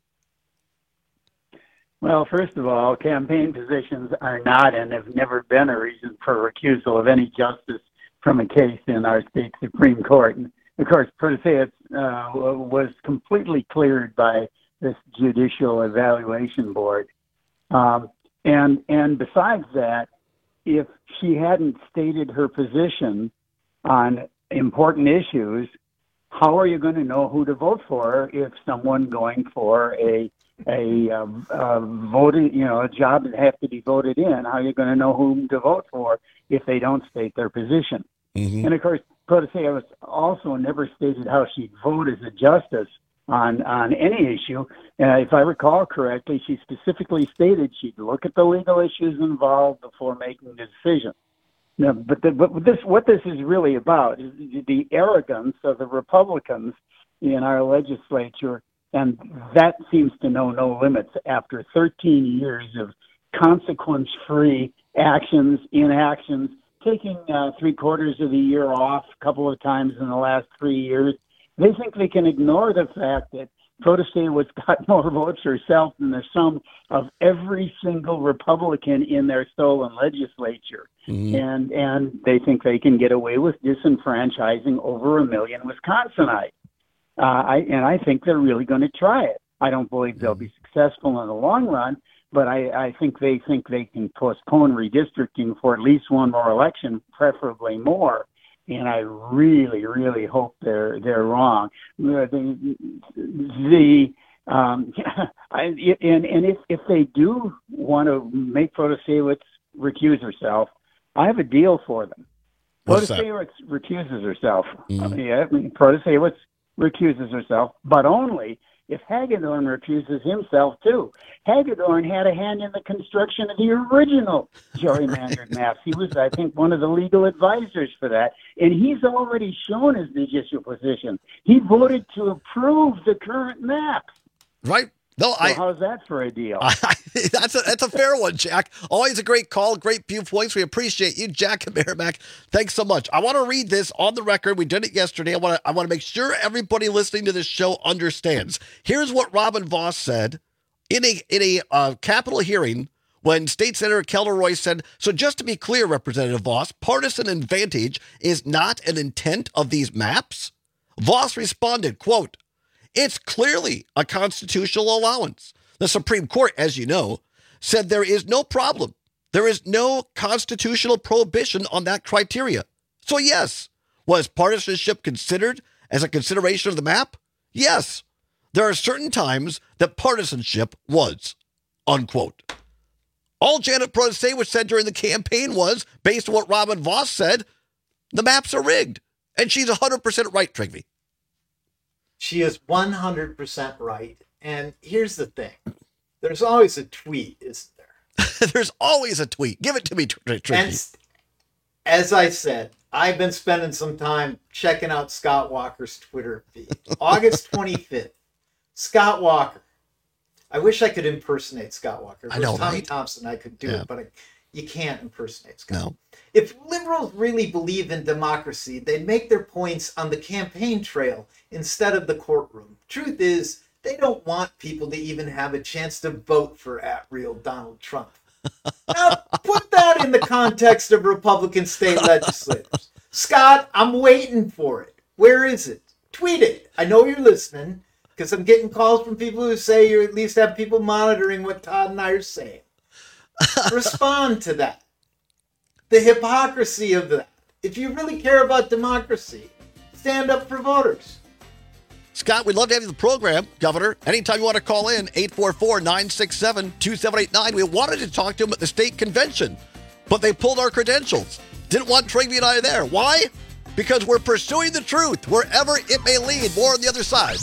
Well, first of all, campaign positions are not and have never been a reason for recusal of any justice from a case in our state Supreme Court. And of course, Perseus uh, was completely cleared by this Judicial Evaluation Board. Um, and and besides that, if she hadn't stated her position on important issues, how are you going to know who to vote for if someone going for a a, um, a voted, you know, a job that has to be voted in, how are you going to know whom to vote for if they don't state their position? Mm-hmm. And of course, Protesea was also never stated how she'd vote as a justice on, on any issue. Uh, if I recall correctly, she specifically stated she'd look at the legal issues involved before making the decision. Now, but, the, but this, what this is really about is the arrogance of the Republicans in our legislature, and that seems to know no limits after thirteen years of consequence-free actions, inactions, taking uh, three quarters of the year off a couple of times in the last three years. They think they can ignore the fact that Protasewicz got more votes herself than the sum of every single Republican in their stolen legislature. Mm-hmm. And and they think they can get away with disenfranchising over a million Wisconsinites. Uh, I, and I think they're really going to try it. I don't believe they'll be successful in the long run, but I, I think they think they can postpone redistricting for at least one more election, preferably more. And I really, really hope they're they're wrong. The, the um, I, and and if if they do want to make Protasewicz recuse herself, I have a deal for them. Protasewicz recuses herself. Mm-hmm. Yeah, I mean, Protasewicz recuses herself, but only if Hagedorn recuses himself too. Hagedorn had a hand in the construction of the original gerrymandered maps. He was, I think, one of the legal advisors for that, and he's already shown his judicial position. He voted to approve the current maps. Right. No, so I. How's that for a deal? I, that's a that's a fair one, Jack. Always a great call, great viewpoints. We appreciate you, Jack and Merrimack. Thanks so much. I want to read this on the record. We did it yesterday. I want to I want to make sure everybody listening to this show understands. Here's what Robin Vos said in a in a uh, Capitol hearing when State Senator Kelder Roy said, "So just to be clear, Representative Vos, partisan advantage is not an intent of these maps." Vos responded, quote, "It's clearly a constitutional allowance. The Supreme Court, as you know, said there is no problem. There is no constitutional prohibition on that criteria. So yes, was partisanship considered as a consideration of the map? Yes. There are certain times that partisanship was," unquote. All Janet Protasewicz said during the campaign was, based on what Robin Vos said, the maps are rigged. And she's one hundred percent right, Trigby. She is one hundred percent right. And here's the thing. There's always a tweet, isn't there? There's always a tweet. Give it to me, Trigby. And as I said, I've been spending some time checking out Scott Walker's Twitter feed. August twenty-fifth, Scott Walker. I wish I could impersonate Scott Walker. If it was I know, Tommy right? Thompson, I could do yeah. it, but I, you can't impersonate Scott. No. If liberals really believe in democracy, they'd make their points on the campaign trail instead of the courtroom. Truth is, they don't want people to even have a chance to vote for at-real Donald Trump. Now, put that in the context of Republican state legislators. Scott, I'm waiting for it. Where is it? Tweet it. I know you're listening, because I'm getting calls from people who say you at least have people monitoring what Todd and I are saying. Respond to that. The hypocrisy of that. If you really care about democracy, stand up for voters. Scott, we'd love to have you in the program, Governor. Anytime you want to call in, eight four four, nine six seven, two seven eight nine. We wanted to talk to him at the state convention, but they pulled our credentials. Didn't want Trigby and I there. Why? Because we're pursuing the truth wherever it may lead. More on the other side.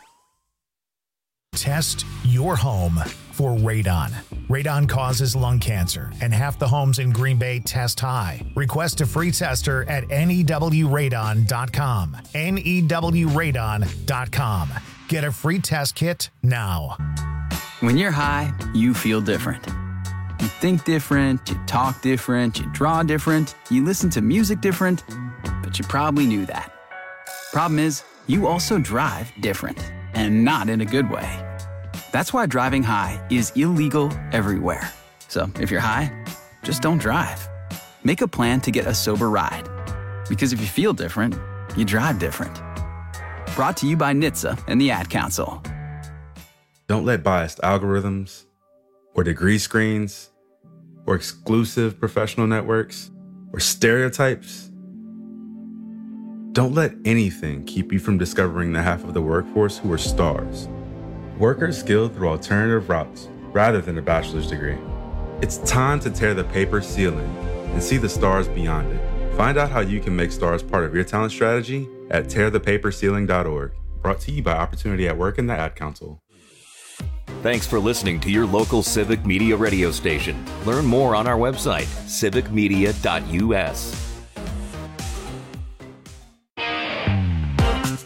Test your home for radon. Radon causes lung cancer, and half the homes in Green Bay test high. Request a free tester at N E W radon dot com. N E W radon dot com. Get a free test kit now. When you're high, you feel different. You think different, you talk different, you draw different, you listen to music different, but you probably knew that. Problem is, you also drive different, and not in a good way. That's why driving high is illegal everywhere. So if you're high, just don't drive. Make a plan to get a sober ride. Because if you feel different, you drive different. Brought to you by N H T S A and the Ad Council. Don't let biased algorithms or degree screens or exclusive professional networks or stereotypes. Don't let anything keep you from discovering the half of the workforce who are stars. Workers skilled through alternative routes rather than a bachelor's degree. It's time to tear the paper ceiling and see the stars beyond it. Find out how you can make stars part of your talent strategy at tear the paper ceiling dot org. Brought to you by Opportunity at Work and the Ad Council. Thanks for listening to your local Civic Media radio station. Learn more on our website, civic media dot U S.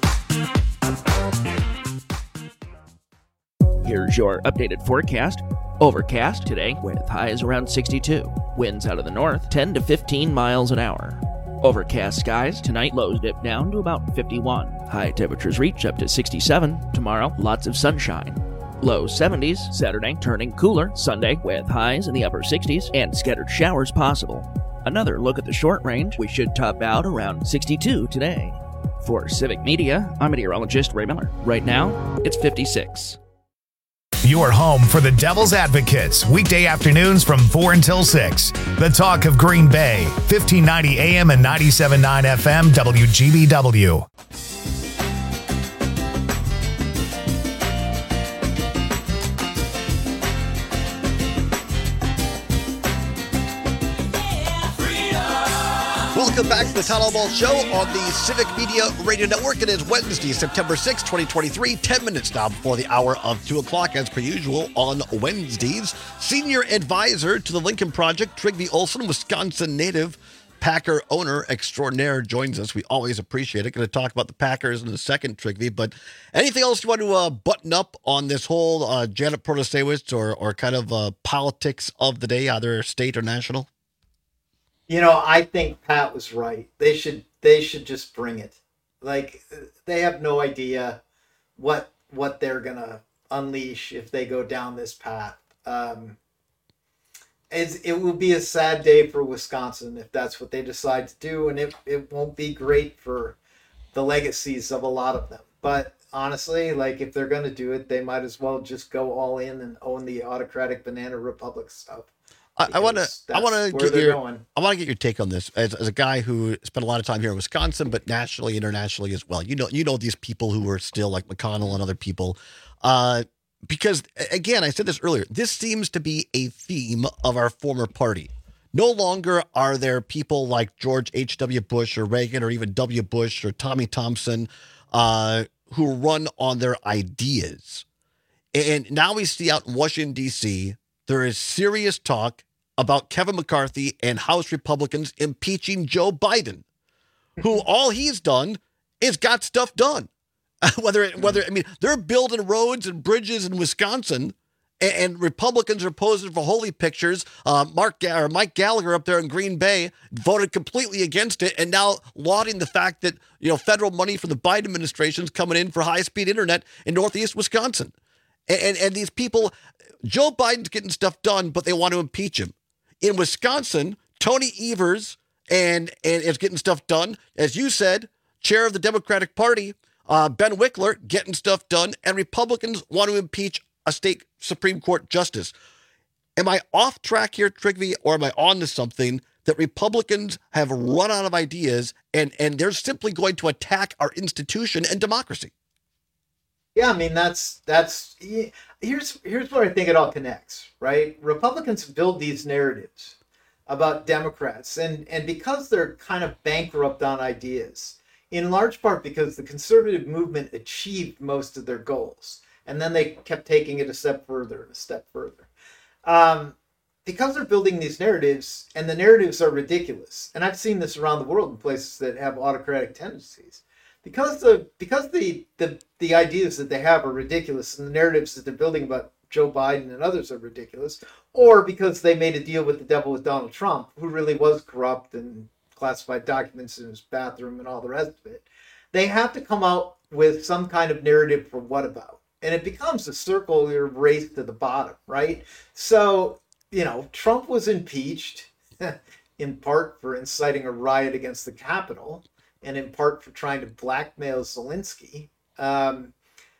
Here's your updated forecast. Overcast today with highs around sixty-two. Winds out of the north ten to fifteen miles an hour. Overcast skies tonight, lows dip down to about fifty-one. High temperatures reach up to sixty-seven. Tomorrow, lots of sunshine. Low seventies, Saturday turning cooler, Sunday with highs in the upper sixties and scattered showers possible. Another look at the short range, we should top out around sixty-two today. For Civic Media, I'm meteorologist Ray Miller. Right now, it's fifty-six. Your home for the Devil's Advocates, weekday afternoons from four until six. The talk of Green Bay, fifteen ninety A M and ninety-seven point nine F M, W G B W. Welcome back to the Todd Ball Show on the Civic Media Radio Network. It is Wednesday, September sixth, twenty twenty-three, ten minutes now before the hour of two o'clock, as per usual on Wednesdays. Senior advisor to the Lincoln Project, Trygve Olson, Wisconsin native, Packer owner extraordinaire, joins us. We always appreciate it. Going to talk about the Packers in a second, Trygve, but anything else you want to uh, button up on this whole uh, Janet Protasewicz or, or kind of uh, politics of the day, either state or national? You know, I think Pat was right. They should they should just bring it. Like, they have no idea what what they're gonna unleash if they go down this path. Um, it's, it will be a sad day for Wisconsin if that's what they decide to do, and it it won't be great for the legacies of a lot of them. But honestly, like, if they're gonna do it, they might as well just go all in and own the autocratic banana republic stuff. I want to. I want to get your. Going. I want to get your take on this as, as a guy who spent a lot of time here in Wisconsin, but nationally, internationally as well. You know, you know these people who are still like McConnell and other people, uh, because again, I said this earlier. This seems to be a theme of our former party. No longer are there people like George H W. Bush or Reagan or even W. Bush or Tommy Thompson uh, who run on their ideas, and now we see out in Washington D C there is serious talk about Kevin McCarthy and House Republicans impeaching Joe Biden, who all he's done is got stuff done. whether, it, whether I mean, they're building roads and bridges in Wisconsin, and, and Republicans are posing for holy pictures. Uh, Mark or Mike Gallagher up there in Green Bay voted completely against it, and now lauding the fact that, you know, federal money from the Biden administration is coming in for high-speed internet in Northeast Wisconsin. And, and, and these people, Joe Biden's getting stuff done, but they want to impeach him. In Wisconsin, Tony Evers and, and is getting stuff done. As you said, chair of the Democratic Party, uh, Ben Wickler, getting stuff done. And Republicans want to impeach a state Supreme Court justice. Am I off track here, Trygve, or am I on to something that Republicans have run out of ideas and, and they're simply going to attack our institution and democracy? Yeah, I mean, that's, that's, here's, here's where I think it all connects, right? Republicans build these narratives about Democrats, and, and because they're kind of bankrupt on ideas, in large part because the conservative movement achieved most of their goals, and then they kept taking it a step further and a step further. Um, because they're building these narratives, and the narratives are ridiculous, and I've seen this around the world in places that have autocratic tendencies. Because the because the, the the ideas that they have are ridiculous, and the narratives that they're building about Joe Biden and others are ridiculous, or because they made a deal with the devil with Donald Trump, who really was corrupt and classified documents in his bathroom and all the rest of it, they have to come out with some kind of narrative for what about. And it becomes a circular race to the bottom, right? So, you know, Trump was impeached in part for inciting a riot against the Capitol, and in part for trying to blackmail Zelensky, um,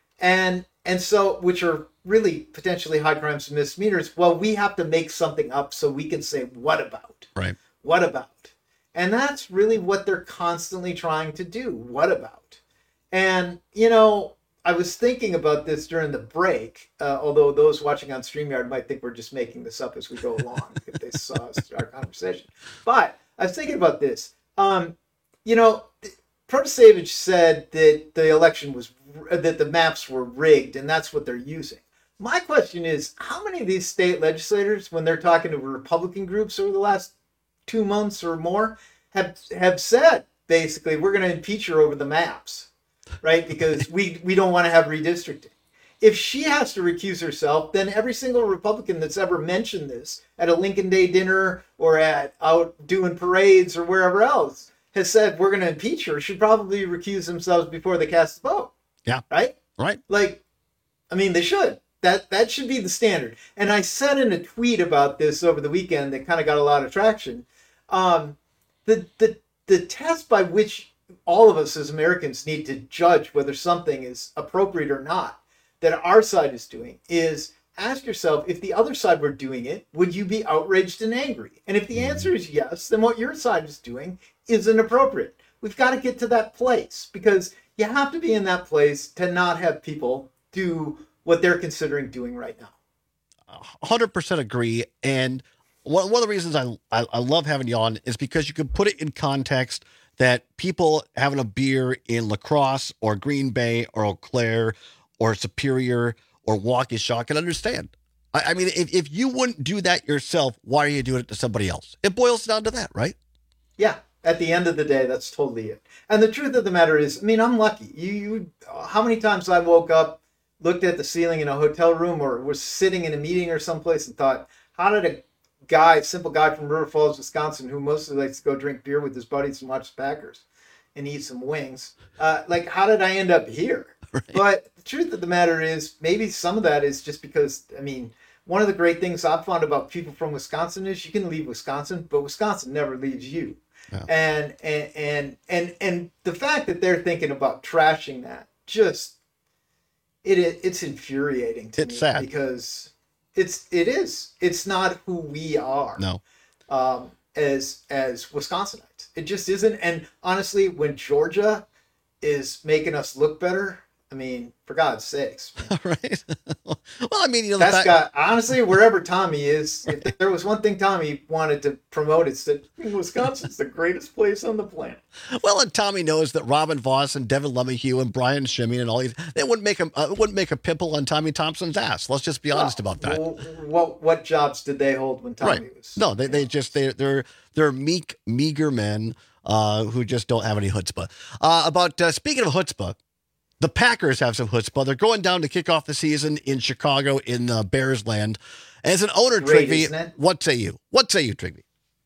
and and so, which are really potentially high crimes and misdemeanors. Well, we have to make something up so we can say, what about? Right. What about? And that's really what they're constantly trying to do. What about? And, you know, I was thinking about this during the break, uh, although those watching on StreamYard might think we're just making this up as we go along if they saw us, our conversation. But I was thinking about this. Um, You know, Protasevich said that the election was, that the maps were rigged, and that's what they're using. My question is, how many of these state legislators, when they're talking to Republican groups over the last two months or more, have have said, basically, we're going to impeach her over the maps, right? Because we, we don't want to have redistricting. if she has to recuse herself, then every single Republican that's ever mentioned this at a Lincoln Day dinner or at out doing parades or wherever else has said we're going to impeach her should probably recuse themselves before they cast the vote. Yeah. Right? Right. Like, I mean, they should. That that should be the standard. And I said in a tweet about this over the weekend that kind of got a lot of traction. Um, the the the test by which all of us as Americans need to judge whether something is appropriate or not that our side is doing is ask yourself, if the other side were doing it, would you be outraged and angry? And if the answer is yes, then what your side is doing is inappropriate. We've got to get to that place because you have to be in that place to not have people do what they're considering doing right now. one hundred percent agree. And one, one of the reasons I, I, I love having you on is because you can put it in context that people having a beer in La Crosse or Green Bay or Eau Claire or Superior or Waukesha can understand. I, I mean, if, if you wouldn't do that yourself, why are you doing it to somebody else? It boils down to that, right? Yeah. At the end of the day, that's totally it. And the truth of the matter is, I mean, I'm lucky. You, you, how many times I woke up, looked at the ceiling in a hotel room or was sitting in a meeting or someplace and thought, how did a guy, a simple guy from River Falls, Wisconsin, who mostly likes to go drink beer with his buddies and watch the Packers and eat some wings, uh, like, how did I end up here? Right. But the truth of the matter is, maybe some of that is just because, I mean, one of the great things I've found about people from Wisconsin is you can leave Wisconsin, but Wisconsin never leaves you. Yeah. And, and and and and the fact that they're thinking about trashing that just it, it it's infuriating to it's me sad. Because it's it is it's not who we are. No, um, as as Wisconsinites, it just isn't. And honestly, when Georgia is making us look better, I mean, for God's sakes, right? Well, I mean, you know, that's fact- got honestly wherever Tommy is. If there was one thing Tommy wanted to promote, it's that Wisconsin's the greatest place on the planet. Well, and Tommy knows that Robin Voss and Devin LeMahieu and Brian Shimmy and all these they wouldn't make a uh, wouldn't make a pimple on Tommy Thompson's ass. Let's just be honest well, about that. Well, what what jobs did they hold when Tommy right. was? No, they they just they they're they're meek, meager men uh, who just don't have any chutzpah. Uh, about uh, speaking of chutzpah. The Packers have some chutzpah. They're going down to kick off the season in Chicago in uh, Bears land. As an owner, Great, Trigby, what say you? What say you, Trigby?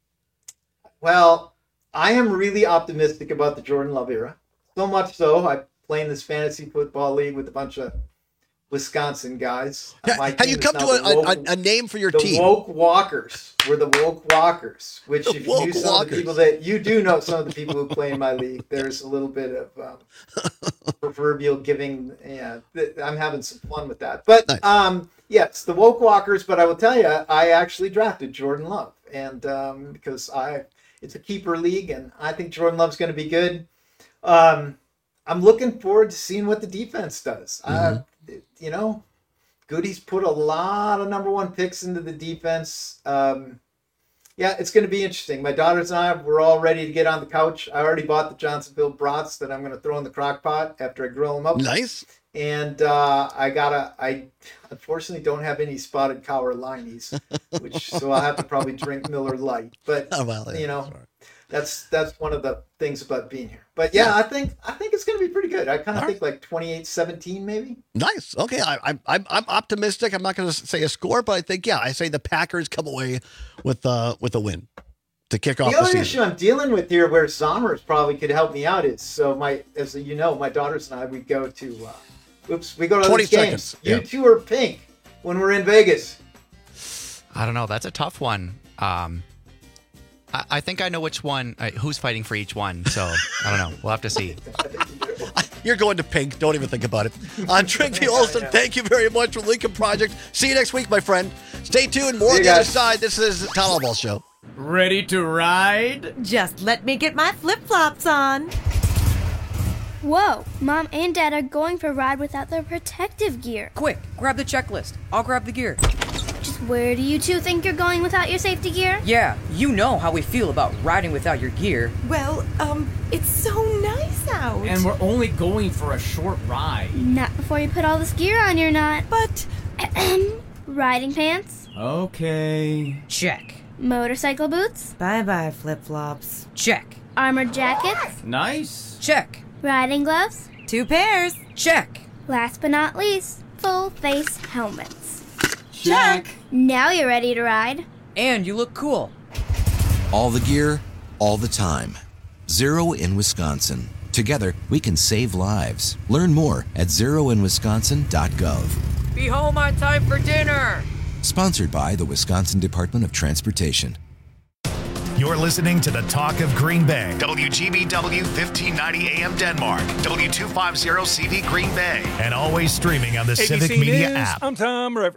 Well, I am really optimistic about the Jordan Love era. So much so, I play in this fantasy football league with a bunch of Wisconsin guys. Yeah, My have team you is come now to the a, woke, a, a name for your the team? The Woke Walkers. We're the Woke Walkers, which The if you Woke knew some Walkers. of the people that, you do know some of the people who play in my league, there's a little bit of um, proverbial giving. Yeah, th- I'm having some fun with that. But Nice. um, yes, the Woke Walkers, but I will tell you, I actually drafted Jordan Love. And um, because I, it's a keeper league, and I think Jordan Love's going to be good. Um, I'm looking forward to seeing what the defense does. Uh, you know, Goody's put a lot of number one picks into the defense. Um, yeah, it's going to be interesting. My daughters and I, we're all ready to get on the couch. I already bought the Johnsonville brats that I'm going to throw in the crock pot after I grill them up. Nice. And uh, I gotta, I unfortunately don't have any spotted cow or limeys, which so I'll have to probably drink Miller Lite. But Oh, well, yeah, you know, sorry. that's that's one of the things about being here. But yeah, I think I think it's going to be pretty good. I kind of All think like twenty-eight seventeen maybe. Nice. Okay, I, I, I'm I'm optimistic. I'm not going to say a score, but I think yeah, I say the Packers come away with uh with a win to kick off The the other season. issue I'm dealing with here, where Zommers probably could help me out, is so my as you know, my daughters and I we go to, uh, oops, we go to twenty these games. seconds, You yeah. two are pink when we're in Vegas. I don't know. That's a tough one. Um, I, I think I know which one, uh, who's fighting for each one. So I don't know. We'll have to see. You're going to pink. Don't even think about it. On Trigby Olson, thank you very much for Lincoln Project. See you next week, my friend. Stay tuned. More See on you the other guys. side. This is Tom Ball Show. Ready to ride? Just let me get my flip-flops on. Whoa, Mom and Dad are going for a ride without their protective gear. Quick, grab the checklist. I'll grab the gear. Just where do you two think you're going without your safety gear? Yeah, you know how we feel about riding without your gear. Well, um, it's so nice out. And we're only going for a short ride. Not before you put all this gear on, you're not. But, riding pants, Okay. Check. motorcycle boots, bye-bye flip-flops. Check. armored jackets, Nice. Check. riding gloves. Two pairs. Check. Last but not least, full-face helmets. Check. Now you're ready to ride. And you look cool. All the gear, all the time. Zero in Wisconsin. Together, we can save lives. Learn more at zero in wisconsin dot gov. Be home on time for dinner. Sponsored by the Wisconsin Department of Transportation. You're listening to the Talk of Green Bay. W G B W fifteen ninety A M Denmark. W two fifty C V Green Bay. And always streaming on the A B C Civic Media News, app. I'm Tom Rivers.